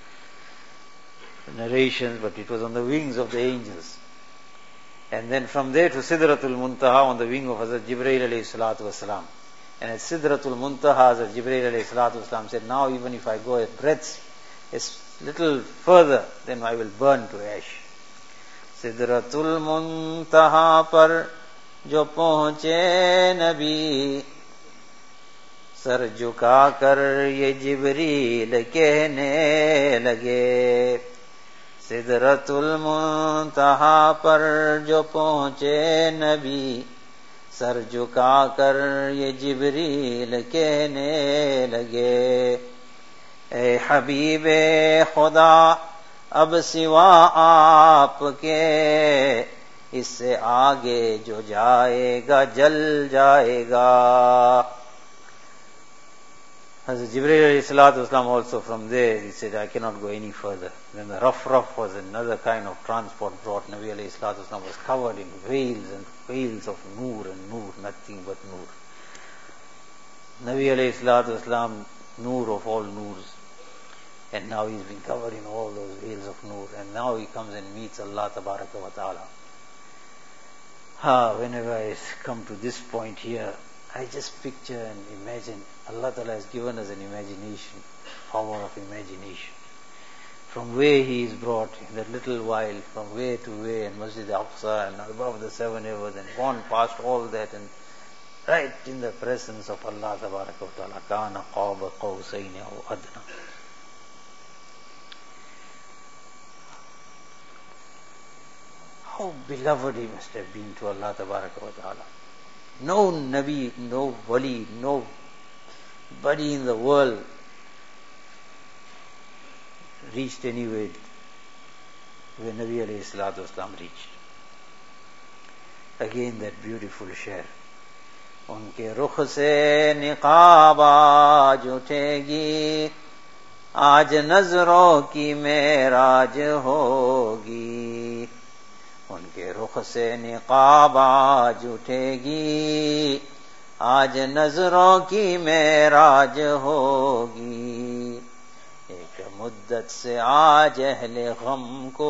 narrations, but it was on the wings of the angels. And then from there to Sidratul Muntaha on the wing of Hazrat Jibreel alayhi salatu wasalam. And at Sidratul Muntaha, Hazrat Jibreel alayhi salatu wasalam said, now even if I go a breath, a little further, then I will burn to ash. Sidratul Muntaha par jo pahunche Nabi, sar jhuka kar ye Jibreel kehne lage. Sidratul Muntaha par jo pahunche Nabi, sar jhuka kar ye Jibreel kehne lage. ए हबीबे खुदा अब सिवा आपके, इससे आगे जो जाएगा जल जाएगा. Hazrat Jibreel alayhi salatu wasalam also from there, he said, I cannot go any further. Then the rough rough was another kind of transport brought. Nabi alayhi salatu wasalam was covered in veils and veils of noor and noor, nothing but noor. Nabi alayhi salatu wasalam, noor of all noors. And now he's been covered in all those veils of noor. And now he comes and meets Allah tabaraka wa ta'ala. Ah, whenever I come to this point here, I just picture and imagine. Allah Ta'ala has given us an imagination, power of imagination. From where He is brought in that little while, from where to where, and Masjid Aqsa and above the seven heavens, and gone past all that, and right in the presence of Allah Tabaraka wa Ta'ala. Kana qaba qawsayni aw adna. How beloved he must have been to Allah Tabaraka wa Ta'ala. No Nabi, no Wali, nobody in the world reached anywhere where Nabi alayhi salatu wasalam reached. Again that beautiful share. Unke rukh se niqab aaj uthegi, aaj nazron ki me'raj hogi. उनके रुख से निकाब आज उठेगी, आज नजरों की मेराज होगी, एक मुद्दत से आज अहले गम को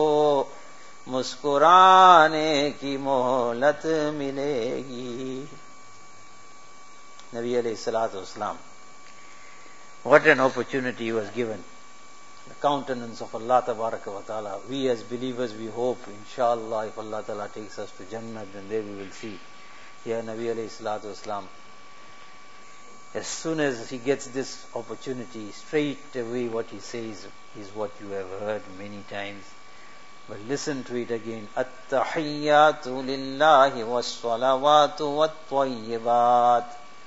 मुस्कुराने की मोहलत मिलेगी. Nabi alayhi salatu wasalam, what an opportunity he was given. The countenance of Allah Tabaraka wa Ta'ala. We as believers, we hope, inshallah, if Allah Ta'ala takes us to Jannah, then there we will see. Here Nabi alayhi salatu wasalam, as soon as he gets this opportunity, straight away what he says is what you have heard many times. But listen to it again. At-tahiyyatu lillahi was-salawatu wat-tayyibat.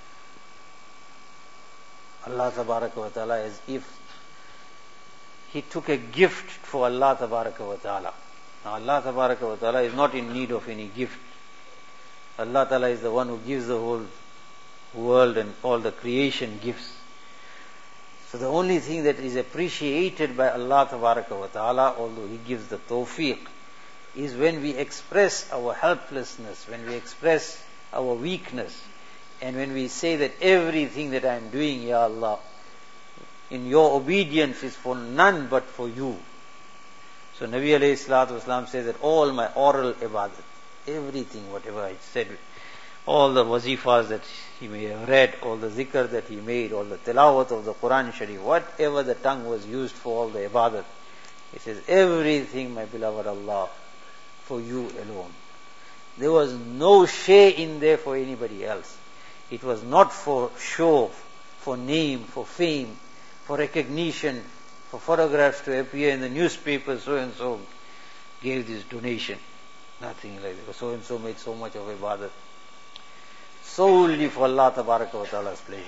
Allah Tabaraka wa Ta'ala, as if he took a gift for Allah Tabaraka wa Ta'ala. Now Allah Tabaraka wa Ta'ala is not in need of any gift. Allah Ta'ala is the one who gives the whole world and all the creation gifts. So the only thing that is appreciated by Allah Tabaraka wa Ta'ala, although He gives the tawfiq, is when we express our helplessness, when we express our weakness, and when we say that everything that I am doing, Ya Allah, in your obedience is for none but for you. So Nabi alayhi salatu wasalam says that all my oral ibadat, everything, whatever I said, all the wazifas that he may have read, all the zikr that he made, all the tilawat of the Quran Sharif, whatever the tongue was used for, all the ibadat, he says, everything, my beloved Allah, for you alone. There was no shay in there for anybody else. It was not for show, for name, for fame, for recognition, for photographs to appear in the newspaper, so and so gave this donation. Nothing like that. So and so made so much of ibadat. Solely for Allah Tabaraka wa Ta'ala's pleasure.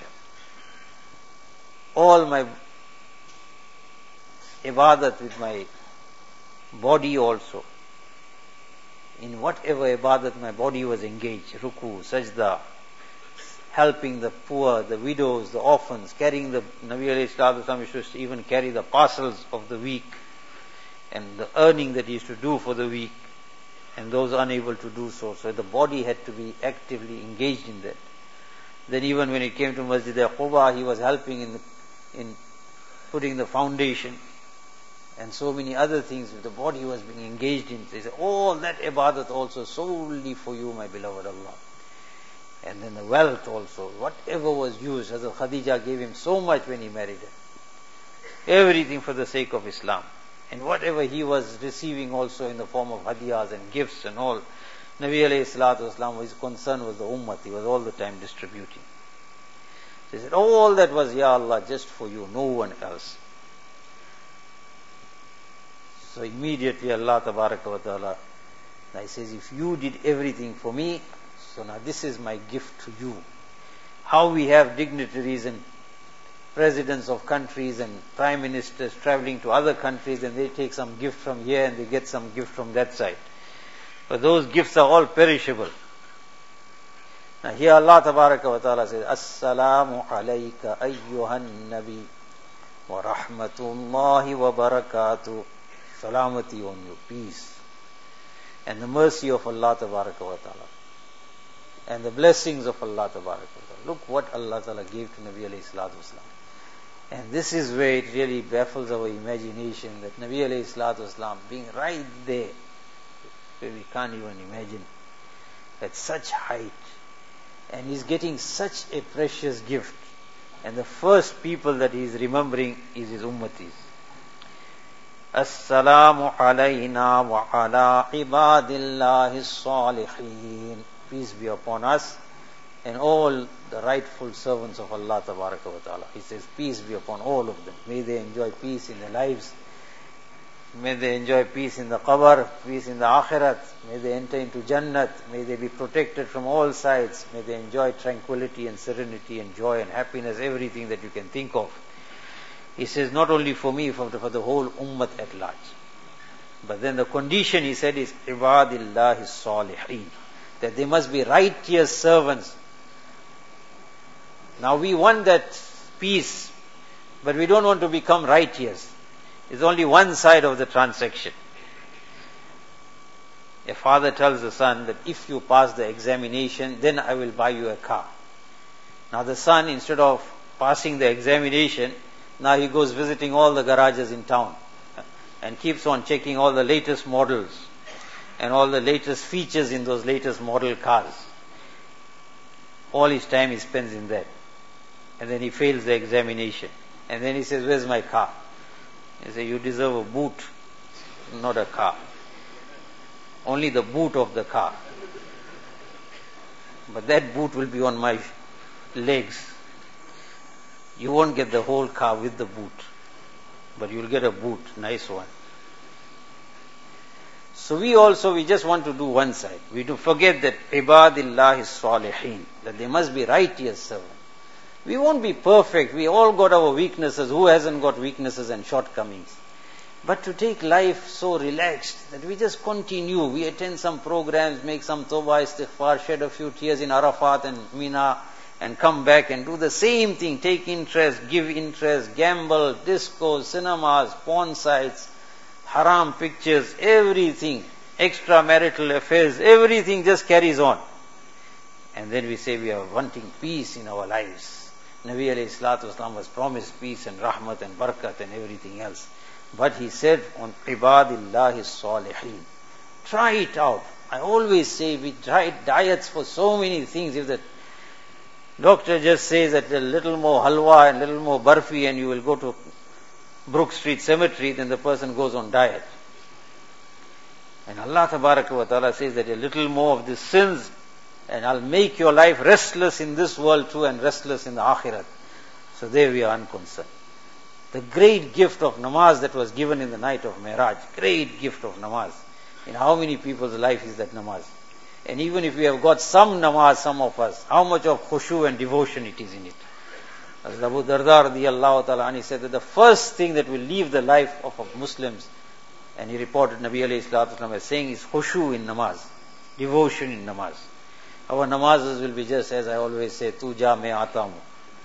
All my ibadat with my body also. In whatever ibadat my body was engaged, ruku, sajda, helping the poor, the widows, the orphans, carrying the, Nabi alayhi salatu wasalam used to even carry the parcels of the week and the earning that he used to do for the week, and those unable to do so. So the body had to be actively engaged in that. Then even when it came to Masjid Quba, he was helping in, the, in putting the foundation and so many other things the body was being engaged in. They said, all that ibadat also solely for you, my beloved Allah. And then the wealth also, whatever was used, Hazrat Khadija gave him so much when he married her. Everything for the sake of Islam. And whatever he was receiving also in the form of hadiyas and gifts and all, Nabi alayhi salatu wasalam, his concern was the ummah, he was all the time distributing. So he said, all that was, Ya Allah, just for you, no one else. So immediately Allah Tabaraka wa Ta'ala, he says, if you did everything for me, so now this is my gift to you. How we have dignitaries and presidents of countries and prime ministers traveling to other countries, and they take some gift from here and they get some gift from that side. But those gifts are all perishable. Now here Allah Tabaraka wa Ta'ala says, Assalamu alayka ayyuhan nabi wa rahmatullahi wa barakatuh. Salamati on you, peace. And the mercy of Allah Tabaraka wa Ta'ala. And the blessings of Allah Tabaraka wa Ta'ala. Look what Allah Ta'ala gave to Nabi alayhi salatu wasalam. And this is where it really baffles our imagination, that Nabi alayhi salatu wasalam being right there, where we can't even imagine, at such height, and he's getting such a precious gift, and the first people that he is remembering is his ummatis. Assalamu alayna wa ala ibadillahi salihin. Peace be upon us and all the rightful servants of Allah Tabaraka wa Ta'ala. He says, peace be upon all of them. May they enjoy peace in their lives. May they enjoy peace in the qabr, peace in the akhirat. May they enter into Jannat. May they be protected from all sides. May they enjoy tranquility and serenity and joy and happiness, everything that you can think of. He says, not only for me, for the, for the whole ummah at large. But then the condition, he said, is ibadillahi salihin, that they must be righteous servants. Now we want that peace, but we don't want to become righteous. It's only one side of the transaction. A father tells the son that if you pass the examination, then I will buy you a car. Now the son, instead of passing the examination, now he goes visiting all the garages in town and keeps on checking all the latest models and all the latest features in those latest model cars. All his time he spends in that. And then he fails the examination. And then he says, where's my car? He says, you deserve a boot, not a car. Only the boot of the car. But that boot will be on my legs. You won't get the whole car with the boot. But you'll get a boot, nice one. So we also, we just want to do one side. We do forget that ibadillahi salihin, that they must be righteous servants. We won't be perfect. We all got our weaknesses. Who hasn't got weaknesses and shortcomings? But to take life so relaxed that we just continue. We attend some programs, make some tawbah, istighfar, shed a few tears in Arafat and Mina, and come back and do the same thing. Take interest, give interest, gamble, discos, cinemas, porn sites, haram pictures, everything, extramarital affairs, everything just carries on. And then we say we are wanting peace in our lives. Nabi alayhi salatu wasalam was promised peace and rahmat and barakat and everything else. But he said on ibadillahi salihin, try it out. I always say we tried diets for so many things. If the doctor just says that a little more halwa and a little more barfi and you will go to Brook Street Cemetery, then the person goes on diet. And Allah Tabaraka wa Ta'ala says that a little more of these sins and I'll make your life restless in this world too and restless in the akhirat. So there we are unconcerned. The great gift of namaz that was given in the night of Mi'raj, great gift of namaz. In how many people's life is that namaz? And even if we have got some namaz, some of us, how much of khushu and devotion it is in it. As Abu Darda radiyallahu ta'ala anhu said that the first thing that will leave the life of, of Muslims, and he reported Nabi alayhi salatu wasalam as saying, is khushu in namaz, devotion in namaz. Our namazes will be just as I always say, tu ja main aata hu.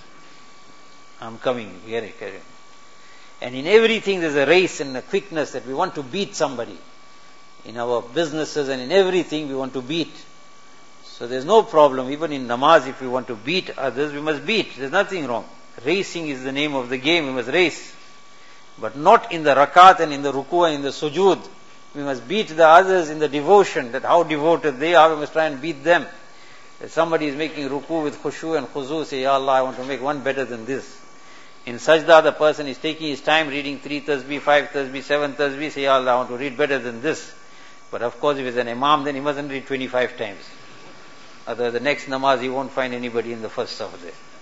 I'm coming, here, here. And in everything there's a race and a quickness that we want to beat somebody. In our businesses and in everything we want to beat. So there's no problem. Even in namaz, if we want to beat others, we must beat. There's nothing wrong. Racing is the name of the game. We must race. But not in the rakat and in the ruku and in the sujood. We must beat the others in the devotion, that how devoted they are, we must try and beat them. If somebody is making ruku with khushu and khuzu, say, Ya Allah, I want to make one better than this. In sajda, the person is taking his time reading three tasbih, five tasbih, seven tasbih, say, Ya Allah, I want to read better than this. But of course, if he's an imam, then he mustn't read twenty-five times. Otherwise, the next namaz, he won't find anybody in the first saf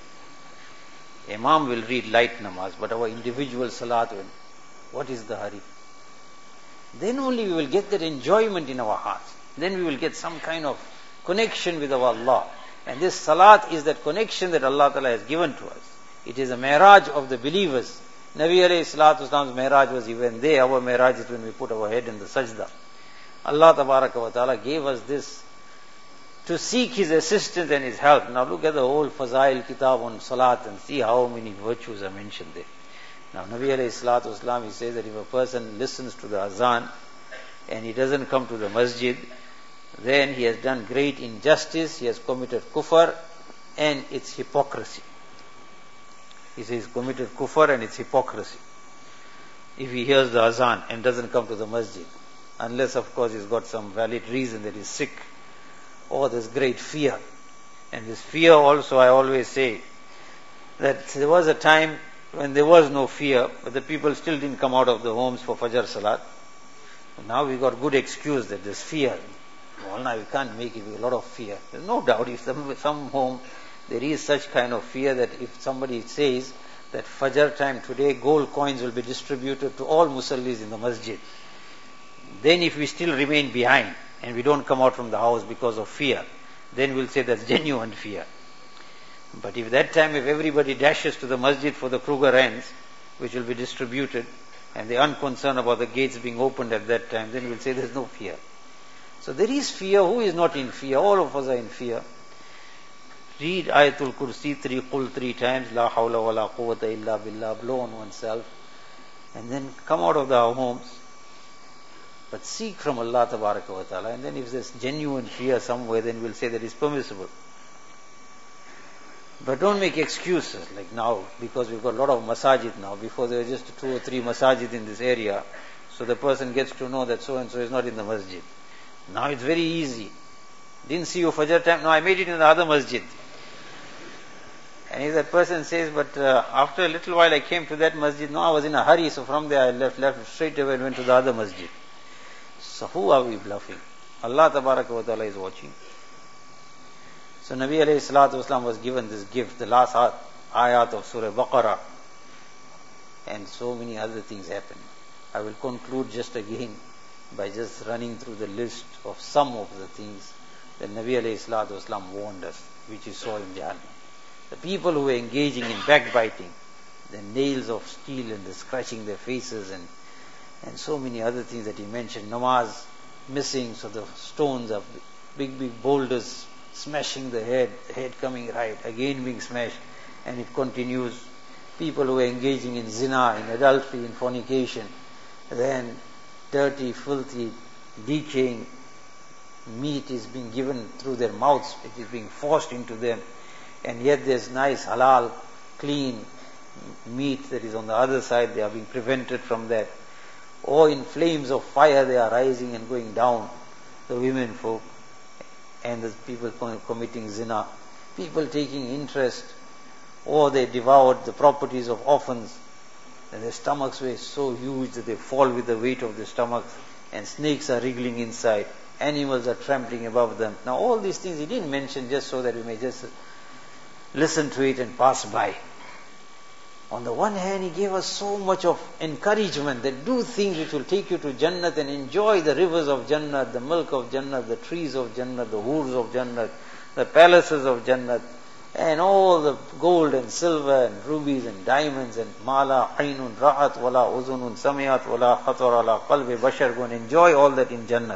there. Imam will read light namaz, but our individual salat, what is the hurry? Then only we will get that enjoyment in our hearts. Then we will get some kind of connection with our Allah. And this salat is that connection that Allah Ta'ala has given to us. It is a mi'raj of the believers. Nabi alayhi salatu wasalam's mi'raj was even there. Our mi'raj is when we put our head in the sajda. Allah Tabaraka wa Ta'ala gave us this to seek his assistance and his help. Now look at the whole Fazail Kitab on Salat and see how many virtues are mentioned there. Now Nabi alayhi salatu wasalam, he says that if a person listens to the azan and he doesn't come to the masjid, then he has done great injustice, he has committed kufr and it's hypocrisy. He says committed kufr and it's hypocrisy if he hears the azan and doesn't come to the masjid, unless of course he's got some valid reason that he's sick or there's great fear. And this fear also, I always say that there was a time when there was no fear, but the people still didn't come out of the homes for Fajr Salat. Now we got good excuse that there's fear. Well, now we can't make it with a lot of fear. There's no doubt if some, some home there is such kind of fear that if somebody says that Fajr time today gold coins will be distributed to all musallis in the masjid, then if we still remain behind and we don't come out from the house because of fear, then we'll say that's genuine fear. But if that time, if everybody dashes to the masjid for the Kruger ends, which will be distributed, and they're unconcerned about the gates being opened at that time, then we'll say there's no fear. So there is fear. Who is not in fear? All of us are in fear. Read Ayatul Kursi three, Qul three times, La hawla wa la quwwata illa billah, blow on oneself, and then come out of our homes. But seek from Allah Tabaraka wa Ta'ala, and then if there's genuine fear somewhere, then we'll say that is permissible. But don't make excuses like now, because we've got a lot of masajid now. Before there were just two or three masajid in this area, so the person gets to know that so and so is not in the masjid. Now it's very easy. Didn't see you Fajr time? No, I made it in the other masjid. And if that person says, but uh, after a little while I came to that masjid, no, I was in a hurry, so from there I left, left straight away and went to the other masjid. So who are we bluffing? Allah Tabaraka wa Ta'ala is watching. So Nabi alayhi salatu wasalam was given this gift, the last ayat of Surah Baqarah, and so many other things happened. I will conclude just again by just running through the list of some of the things that Nabi alayhi salatu wasalam warned us, which you saw in Jahannam. The people who were engaging in backbiting, the nails of steel and the scratching their faces and and so many other things that he mentioned. Namaz missing, so the stones are big, big boulders smashing the head, the head coming right, again being smashed, and it continues. People who are engaging in zina, in adultery, in fornication, then dirty, filthy, decaying meat is being given through their mouths, it is being forced into them, and yet there's nice, halal, clean meat that is on the other side, they are being prevented from that. Or in flames of fire they are rising and going down, the women folk, and the people committing zina, people taking interest, or they devoured the properties of orphans, and their stomachs were so huge that they fall with the weight of their stomachs, and snakes are wriggling inside, animals are trampling above them. Now all these things he didn't mention just so that we may just listen to it and pass by. On the one hand, he gave us so much of encouragement that do things which will take you to Jannat and enjoy the rivers of Jannat, the milk of Jannat, the trees of Jannat, the woods of Jannat, the palaces of Jannat, and all the gold and silver and rubies and diamonds and mala, aynun, ra'at, wala uzunun, samiyat, wala khatar, ala qalbi, bashar, go and enjoy all that in Jannat.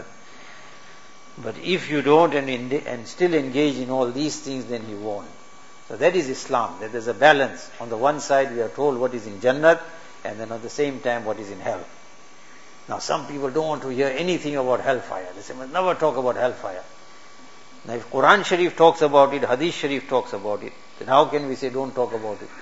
But if you don't and, and still engage in all these things, then he won't. So that is Islam, that there's a balance. On the one side we are told what is in Jannat, and then at the same time what is in hell. Now some people don't want to hear anything about hellfire. They say, must never talk about hellfire. Now if Quran Sharif talks about it, Hadith Sharif talks about it, then how can we say don't talk about it?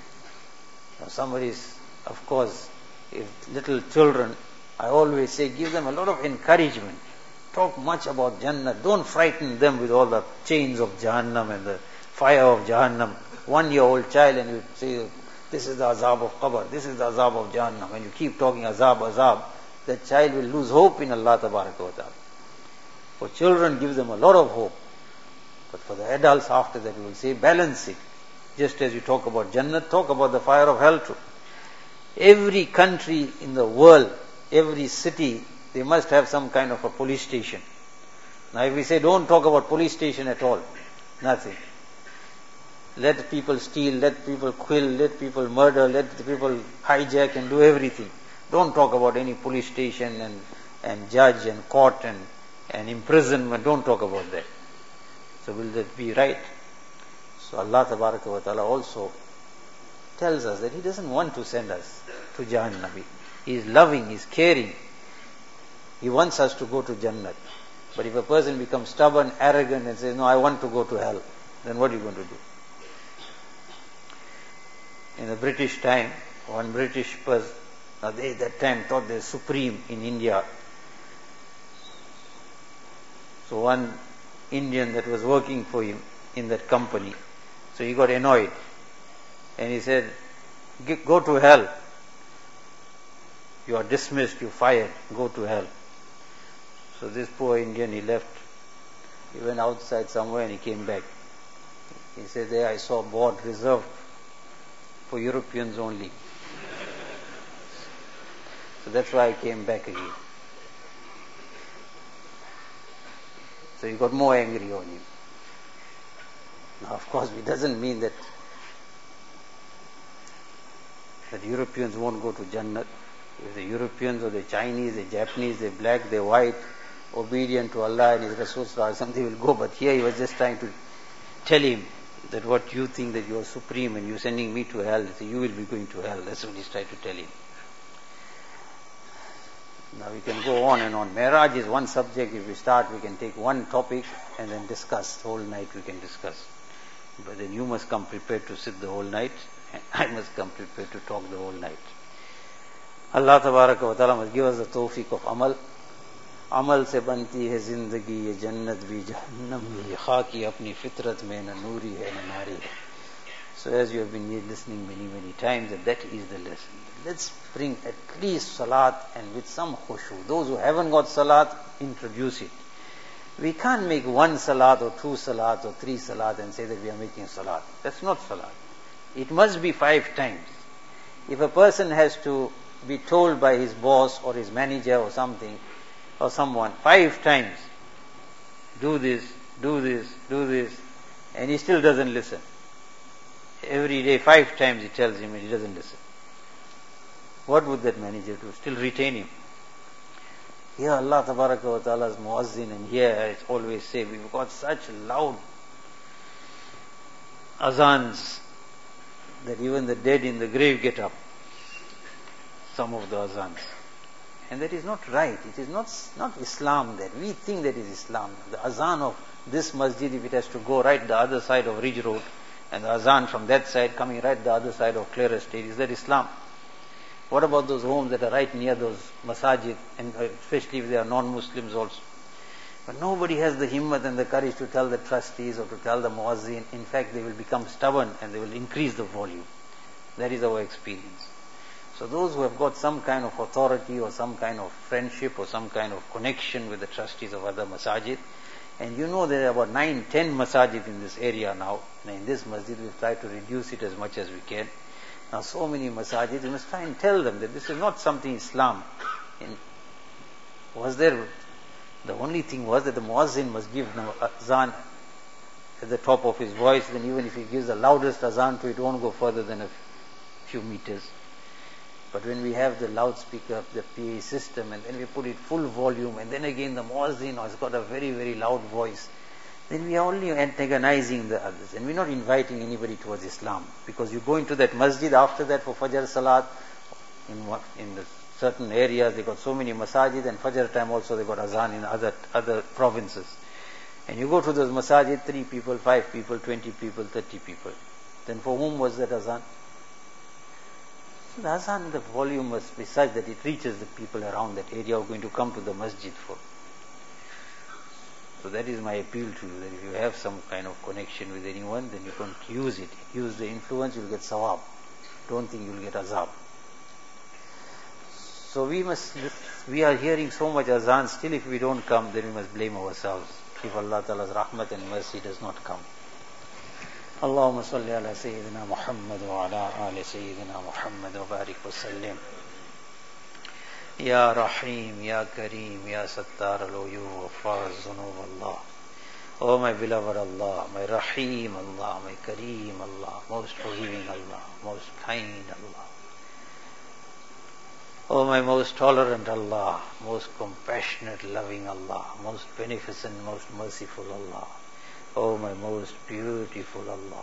Now somebody is, of course, if little children, I always say give them a lot of encouragement. Talk much about Jannat. Don't frighten them with all the chains of Jahannam and the fire of Jahannam. One year old child, and you say, this is the azab of qabr, this is the azab of Jahannam, and you keep talking azab, azab, that child will lose hope in Allah Tabaraka wa Ta'ala. For children, give them a lot of hope. But for the adults, after that, we will say, balance it. Just as you talk about Jannat, talk about the fire of hell too. Every country in the world, every city, they must have some kind of a police station. Now if we say, don't talk about police station at all, nothing. Let people steal, let people kill, let people murder, let people hijack and do everything. Don't talk about any police station and, and judge and court and, and imprisonment. Don't talk about that. So will that be right? So Allah Tabaraka wa Ta'ala also tells us that He doesn't want to send us to Jahannam. He is loving, He is caring. He wants us to go to Jannat. But if a person becomes stubborn, arrogant and says, no, I want to go to hell, then what are you going to do? In the British time, one British person, now they at that time thought they're supreme in India. So one Indian that was working for him in that company, so he got annoyed and he said, go to hell. You are dismissed, you fired, go to hell. So this poor Indian, he left. He went outside somewhere and he came back. He said, there I saw a board reserved for Europeans only. So that's why I came back again. So he got more angry on him. Now of course it doesn't mean that that Europeans won't go to Jannat. If the Europeans or the Chinese, the Japanese, the black, the white, obedient to Allah and His Rasul, something will go. But here he was just trying to tell him that what you think that you are supreme and you are sending me to hell, so you will be going to hell. That's what he's trying to tell him. Now we can go on and on. Miraj is one subject. If we start, we can take one topic and then discuss. The whole night we can discuss. But then you must come prepared to sit the whole night, and I must come prepared to talk the whole night. Allah Tabaraka wa Ta'ala must give us the tawfiq of amal. Amal se banti hai zindagi, ye jannat bhi jahannam bhi, ye khaki apni fitrat mein na noori hai na nari hai. So as you have been listening many, many times, that that is the lesson. Let's bring at least salat and with some khushu. Those who haven't got salat, introduce it. We can't make one salat or two salat or three salat and say that we are making salat. That's not salat. It must be five times. If a person has to be told by his boss or his manager or something, or someone, five times, do this, do this, do this, and he still doesn't listen. Every day, five times he tells him and he doesn't listen. What would that manager do? Still retain him. Here Allah Tabaraka wa Ta'ala's muazzin, and here it's always say, we've got such loud azans that even the dead in the grave get up. Some of the azans. And that is not right. It is not, not Islam that. We think that is Islam. The azan of this masjid, if it has to go right the other side of Ridge Road, and the azan from that side coming right the other side of Clara Estate, is that Islam? What about those homes that are right near those masajid, and especially if they are non-Muslims also? But nobody has the himmat and the courage to tell the trustees or to tell the muazzin. In fact, they will become stubborn and they will increase the volume. That is our experience. So those who have got some kind of authority or some kind of friendship or some kind of connection with the trustees of other masajid, and you know there are about nine, ten masajid in this area now. Now in this masjid we've tried to reduce it as much as we can. Now so many masajid, you must try and tell them that this is not something Islam. And was there, the only thing was that the muazzin must give azan at the top of his voice, then even if he gives the loudest azan to it, it won't go further than a few meters. But when we have the loudspeaker, the P A system, and then we put it full volume, and then again the muazzin has got a very, very loud voice, then we are only antagonizing the others, and we're not inviting anybody towards Islam. Because you go into that masjid after that for Fajr Salat, in what, in the certain areas they got so many masajid, and Fajr time also they got azan in other other provinces. And you go to those masajid, three people, five people, twenty people, thirty people. Then for whom was that azan? The azan, the volume must be such that it reaches the people around that area who are going to come to the masjid for. So that is my appeal to you, that if you have some kind of connection with anyone, then you can use it. Use the influence, you'll get sawab. Don't think you'll get azab. So we must, we are hearing so much azan, still if we don't come, then we must blame ourselves. If Allah Ta'ala's rahmat and mercy does not come. اللهم صل على سيدنا محمد وعلى آل سيدنا محمد وبارك وسلم. يا رحيم يا كريم يا ستار العيوب وغفار الذنوب Allah. Oh my beloved Allah, my Rahim Allah, my Kareem Allah, most forgiving Allah, most kind Allah. Oh my most tolerant Allah, most compassionate, loving Allah, most beneficent, most merciful Allah. O my most beautiful Allah.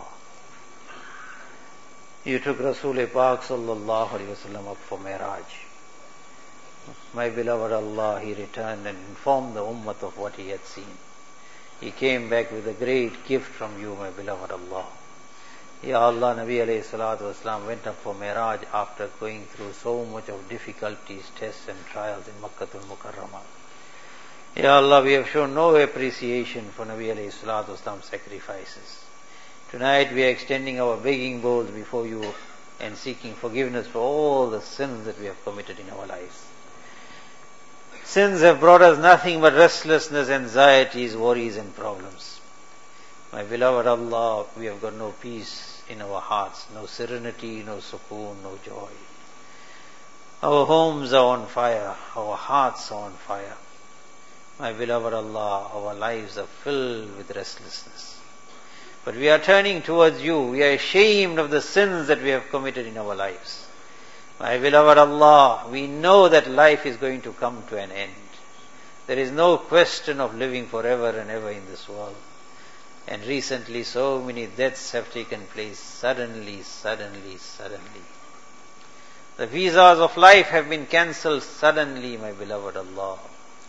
You took Rasul Pak sallallahu alayhi wa sallam up for Miraj. My beloved Allah, he returned and informed the ummah of what he had seen. He came back with a great gift from you, my beloved Allah. Ya Allah, Nabi alayhi salatu wasalam went up for Miraj after going through so much of difficulties, tests and trials in Makkatul Mukarramah. Ya Allah, we have shown no appreciation for Nabi alayhi salatu wasalam's sacrifices. Tonight we are extending our begging bowls before you and seeking forgiveness for all the sins that we have committed in our lives. Sins have brought us nothing but restlessness, anxieties, worries and problems. My beloved Allah, we have got no peace in our hearts, no serenity, no sukoon, no joy. Our homes are on fire, our hearts are on fire. My beloved Allah, our lives are filled with restlessness. But we are turning towards you. We are ashamed of the sins that we have committed in our lives. My beloved Allah, we know that life is going to come to an end. There is no question of living forever and ever in this world. And recently so many deaths have taken place suddenly, suddenly, suddenly. The visas of life have been cancelled suddenly, my beloved Allah.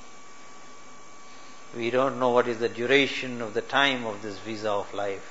We don't know what is the duration of the time of this visa of life.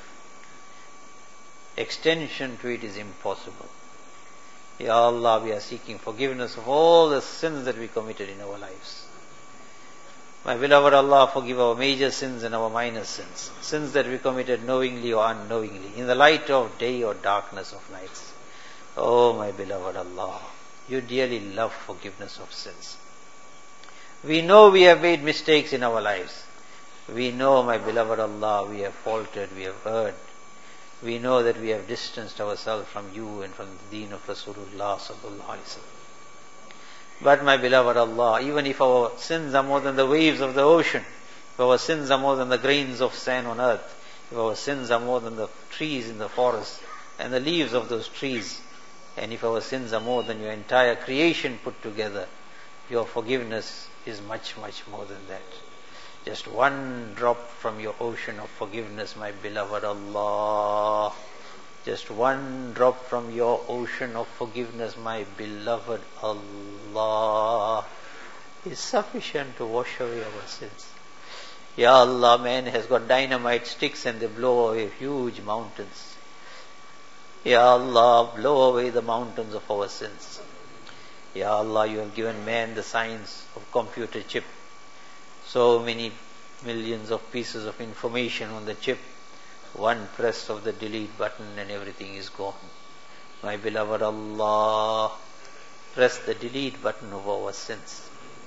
Extension to it is impossible. Ya Allah, we are seeking forgiveness of all the sins that we committed in our lives. My beloved Allah, forgive our major sins and our minor sins. Sins that we committed knowingly or unknowingly, in the light of day or darkness of nights. Oh my beloved Allah, you dearly love forgiveness of sins. We know we have made mistakes in our lives. We know, my beloved Allah, we have faltered, we have erred. We know that we have distanced ourselves from you and from the deen of Rasulullah sallallahu alaihi wasallam. But my beloved Allah, even if our sins are more than the waves of the ocean, if our sins are more than the grains of sand on earth, if our sins are more than the trees in the forest and the leaves of those trees, and if our sins are more than your entire creation put together, your forgiveness is much, much more than that. Just one drop from your ocean of forgiveness, my beloved Allah. Just one drop from your ocean of forgiveness, my beloved Allah, is sufficient to wash away our sins. Ya Allah, man has got dynamite sticks and they blow away huge mountains. Ya Allah, blow away the mountains of our sins. Ya Allah, you have given man the science of computer chip. So many millions of pieces of information on the chip. One press of the delete button and everything is gone. My beloved Allah, press the delete button of our sins.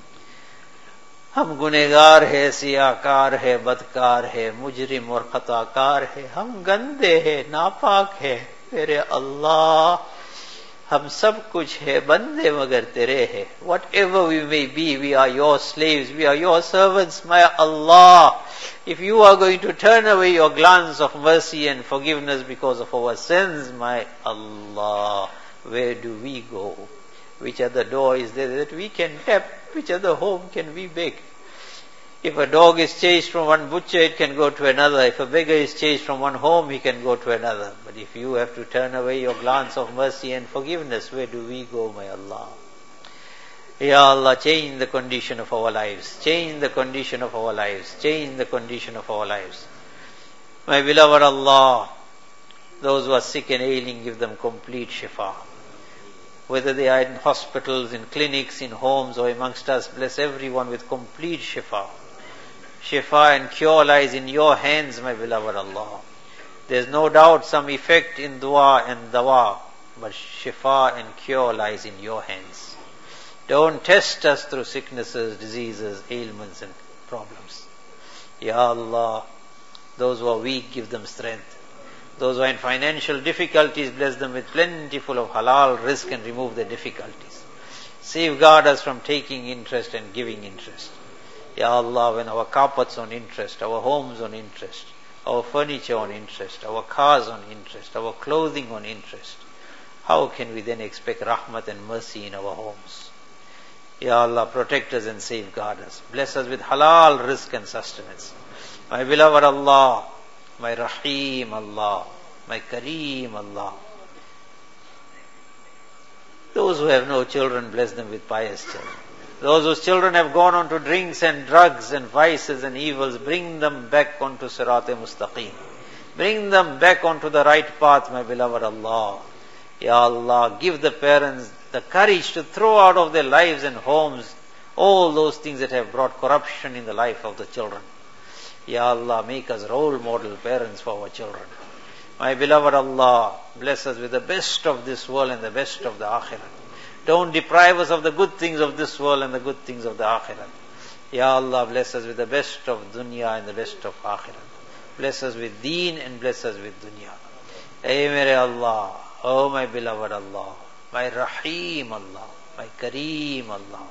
हम गुनहगार है, सियाकार है, बदकार है, मुजरिम और खताकार है, हम गंदे हैं, नापाक है, तेरे अल्लाह, हम सब कुछ है, बंदे मगर तेरे है. Whatever we may be, we are your slaves, we are your servants, my Allah. If you are going to turn away your glance of mercy and forgiveness because of our sins, my Allah, where do we go? Which other door is there that we can tap? Which other home can we beg? If a dog is chased from one butcher, it can go to another. If a beggar is chased from one home, he can go to another. But if you have to turn away your glance of mercy and forgiveness, where do we go, my Allah? Ya Allah, change the condition of our lives. Change the condition of our lives. Change the condition of our lives. My beloved Allah, those who are sick and ailing, give them complete shifa. Whether they are in hospitals, in clinics, in homes or amongst us, bless everyone with complete shifa. Shifa and cure lies in your hands, my beloved Allah. There is no doubt some effect in dua and dawa, but shifa and cure lies in your hands. Don't test us through sicknesses, diseases, ailments and problems. Ya Allah, those who are weak, give them strength. Those who are in financial difficulties, bless them with plentiful of halal rizq and remove their difficulties. Safeguard us from taking interest and giving interest. Ya Allah, when our carpets on interest, our homes on interest, our furniture on interest, our cars on interest, our clothing on interest, how can we then expect rahmat and mercy in our homes? Ya Allah, protect us and safeguard us. Bless us with halal rizq and sustenance. My beloved Allah, my Rahim Allah, my Kareem Allah. Those who have no children, bless them with pious children. Those whose children have gone on to drinks and drugs and vices and evils, bring them back onto Sirat-e Mustaqim. Bring them back onto the right path, my beloved Allah. Ya Allah, give the parents the courage to throw out of their lives and homes all those things that have brought corruption in the life of the children. Ya Allah, make us role model parents for our children. My beloved Allah, bless us with the best of this world and the best of the Akhirah. Don't deprive us of the good things of this world and the good things of the Akhirah. Ya Allah, bless us with the best of dunya and the best of Akhirah. Bless us with deen and bless us with dunya. Ay mere Allah, oh my beloved Allah, my Rahim Allah, my Kareem Allah.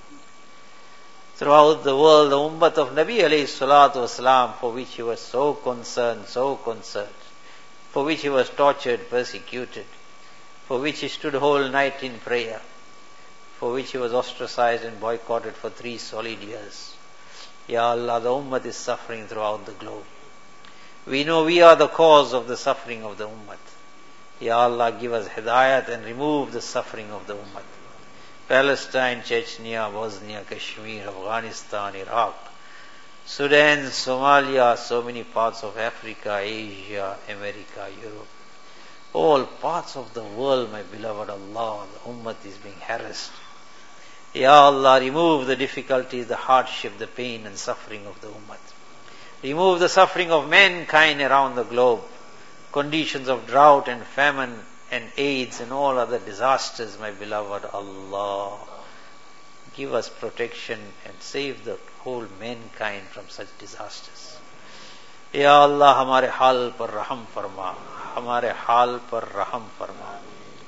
Throughout the world, the ummah of Nabi alayhi salatu wasalam, for which he was so concerned, so concerned, for which he was tortured, persecuted, for which he stood whole night in prayer, for which he was ostracized and boycotted for three solid years. Ya Allah, the ummah is suffering throughout the globe. We know we are the cause of the suffering of the ummah. Ya Allah, give us hidayat and remove the suffering of the ummah. Palestine, Chechnya, Bosnia, Kashmir, Afghanistan, Iraq, Sudan, Somalia, so many parts of Africa, Asia, America, Europe. All parts of the world, my beloved Allah, the ummah is being harassed. Ya Allah, remove the difficulties, the hardship, the pain and suffering of the ummah. Remove the suffering of mankind around the globe. Conditions of drought and famine and AIDS and all other disasters, my beloved Allah. Give us protection and save the whole mankind from such disasters. Ya Allah, hamare hal par raham farma. Hamare hal par raham farma.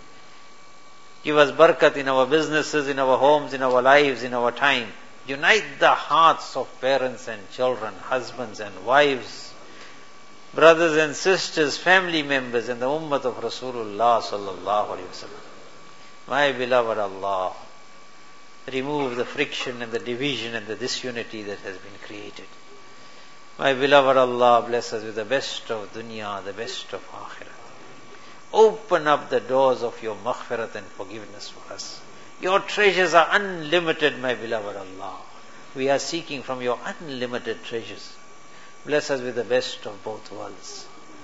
Give us barakat in our businesses, in our homes, in our lives, in our time. Unite the hearts of parents and children, husbands and wives, brothers and sisters, family members, and the ummah of Rasulullah sallallahu alaihi wasallam. My beloved Allah, remove the friction and the division and the disunity that has been created. My beloved Allah, bless us with the best of dunya, the best of akhirat. Open up the doors of your maghfirat and forgiveness for us. Your treasures are unlimited, my beloved Allah. We are seeking from your unlimited treasures. Bless us with the best of both worlds.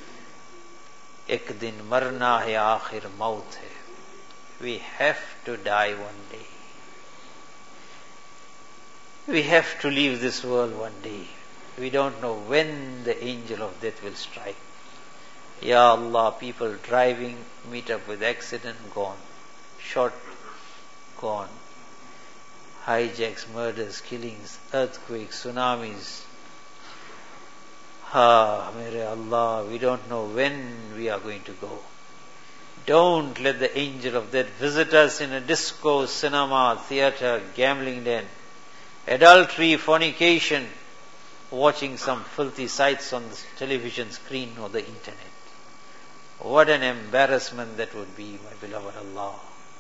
Ek din marna hai, aakhir maut hai. We have to die one day. We have to leave this world one day. We don't know when the angel of death will strike. Ya Allah, people driving, meet up with accident, gone. Shot, gone. Hijacks, murders, killings, earthquakes, tsunamis. Ah, mere Allah, we don't know when we are going to go. Don't let the angel of death visit us in a disco, cinema, theatre, gambling den, adultery, fornication, watching some filthy sights on the television screen or the internet. What an embarrassment that would be, my beloved Allah.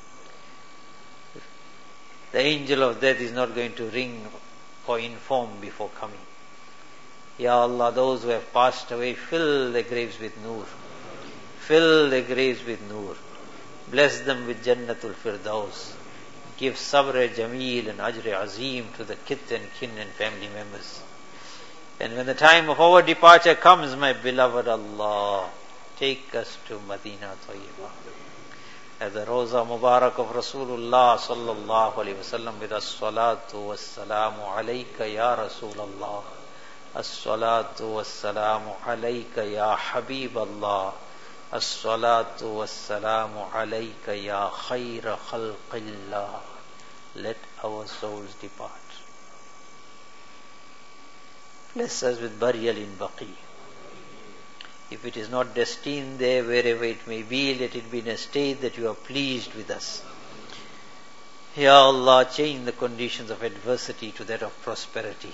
The angel of death is not going to ring or inform before coming. Ya Allah, those who have passed away, fill their graves with nur. Fill their graves with nur. Bless them with Jannatul Firdaus. Give sabr jameel and ajr azim to the kith and kin and family members. And when the time of our departure comes, my beloved Allah, take us to Madinah Tayyibah. As the Roza Mubarak of Rasulullah sallallahu alayhi wasallam with as-salatu was-salamu alayka ya Rasulallah. As-salatu was-salamu alayka ya Habib Allah. As-salatu was-salamu alayka ya khayra khalqillah. Let our souls depart. Bless us with burial in Baqi. If it is not destined there, wherever it may be, let it be in a state that you are pleased with us. Ya Allah, change the conditions of adversity to that of prosperity.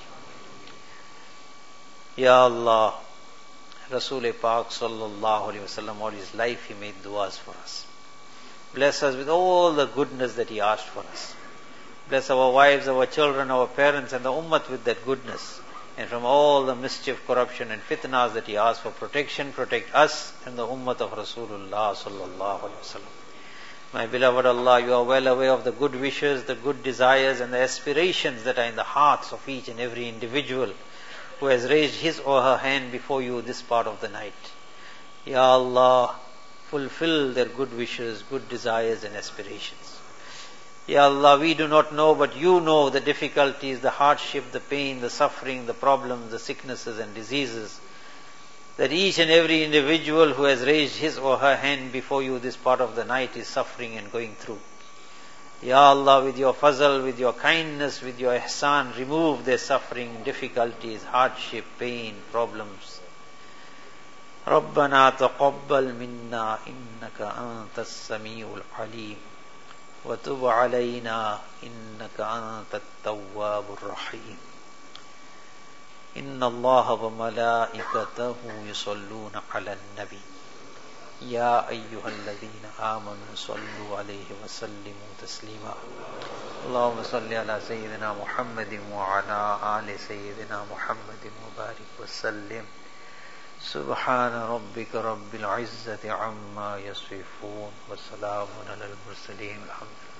Ya Allah, Rasul Pak sallallahu alayhi wasallam, all his life he made du'as for us. Bless us with all the goodness that he asked for us. Bless our wives, our children, our parents and the ummah with that goodness. and from all the mischief, corruption and fitnas that he asks for protection, protect us and the ummah of Rasulullah sallallahu alaihi wasallam. My beloved Allah, you are well aware of the good wishes, the good desires and the aspirations that are in the hearts of each and every individual who has raised his or her hand before you this part of the night. Ya Allah, fulfill their good wishes, good desires and aspirations. Ya Allah, we do not know, but you know the difficulties, the hardship, the pain, the suffering, the problems, the sicknesses and diseases that each and every individual who has raised his or her hand before you this part of the night is suffering and going through. Ya Allah, with your fazl, with your kindness, with your ihsan, remove their suffering, difficulties, hardship, pain, problems. رَبَّنَا تَقَبَّلْ مِنَّا إِنَّكَ أَنْتَ السَّمِيعُ الْعَلِيمُ وَتُبْ عَلَيْنَا إِنَّكَ أَنْتَ التَّوَّابُ الرَّحِيمُ إِنَّ اللَّهَ وَمَلَائِكَتَهُ يُصَلُّونَ عَلَى النَّبِيِّ يَا أَيُّهَا الَّذِينَ آمَنُوا صَلُّوا عَلَيْهِ وَسَلِّمُوا تَسْلِيمًا اللهم صل على سيدنا محمد وعلى آل سيدنا محمد وبارك وسلم سبحان ربك رب العزة عما يصفون وسلام على المرسلين الحمد لله.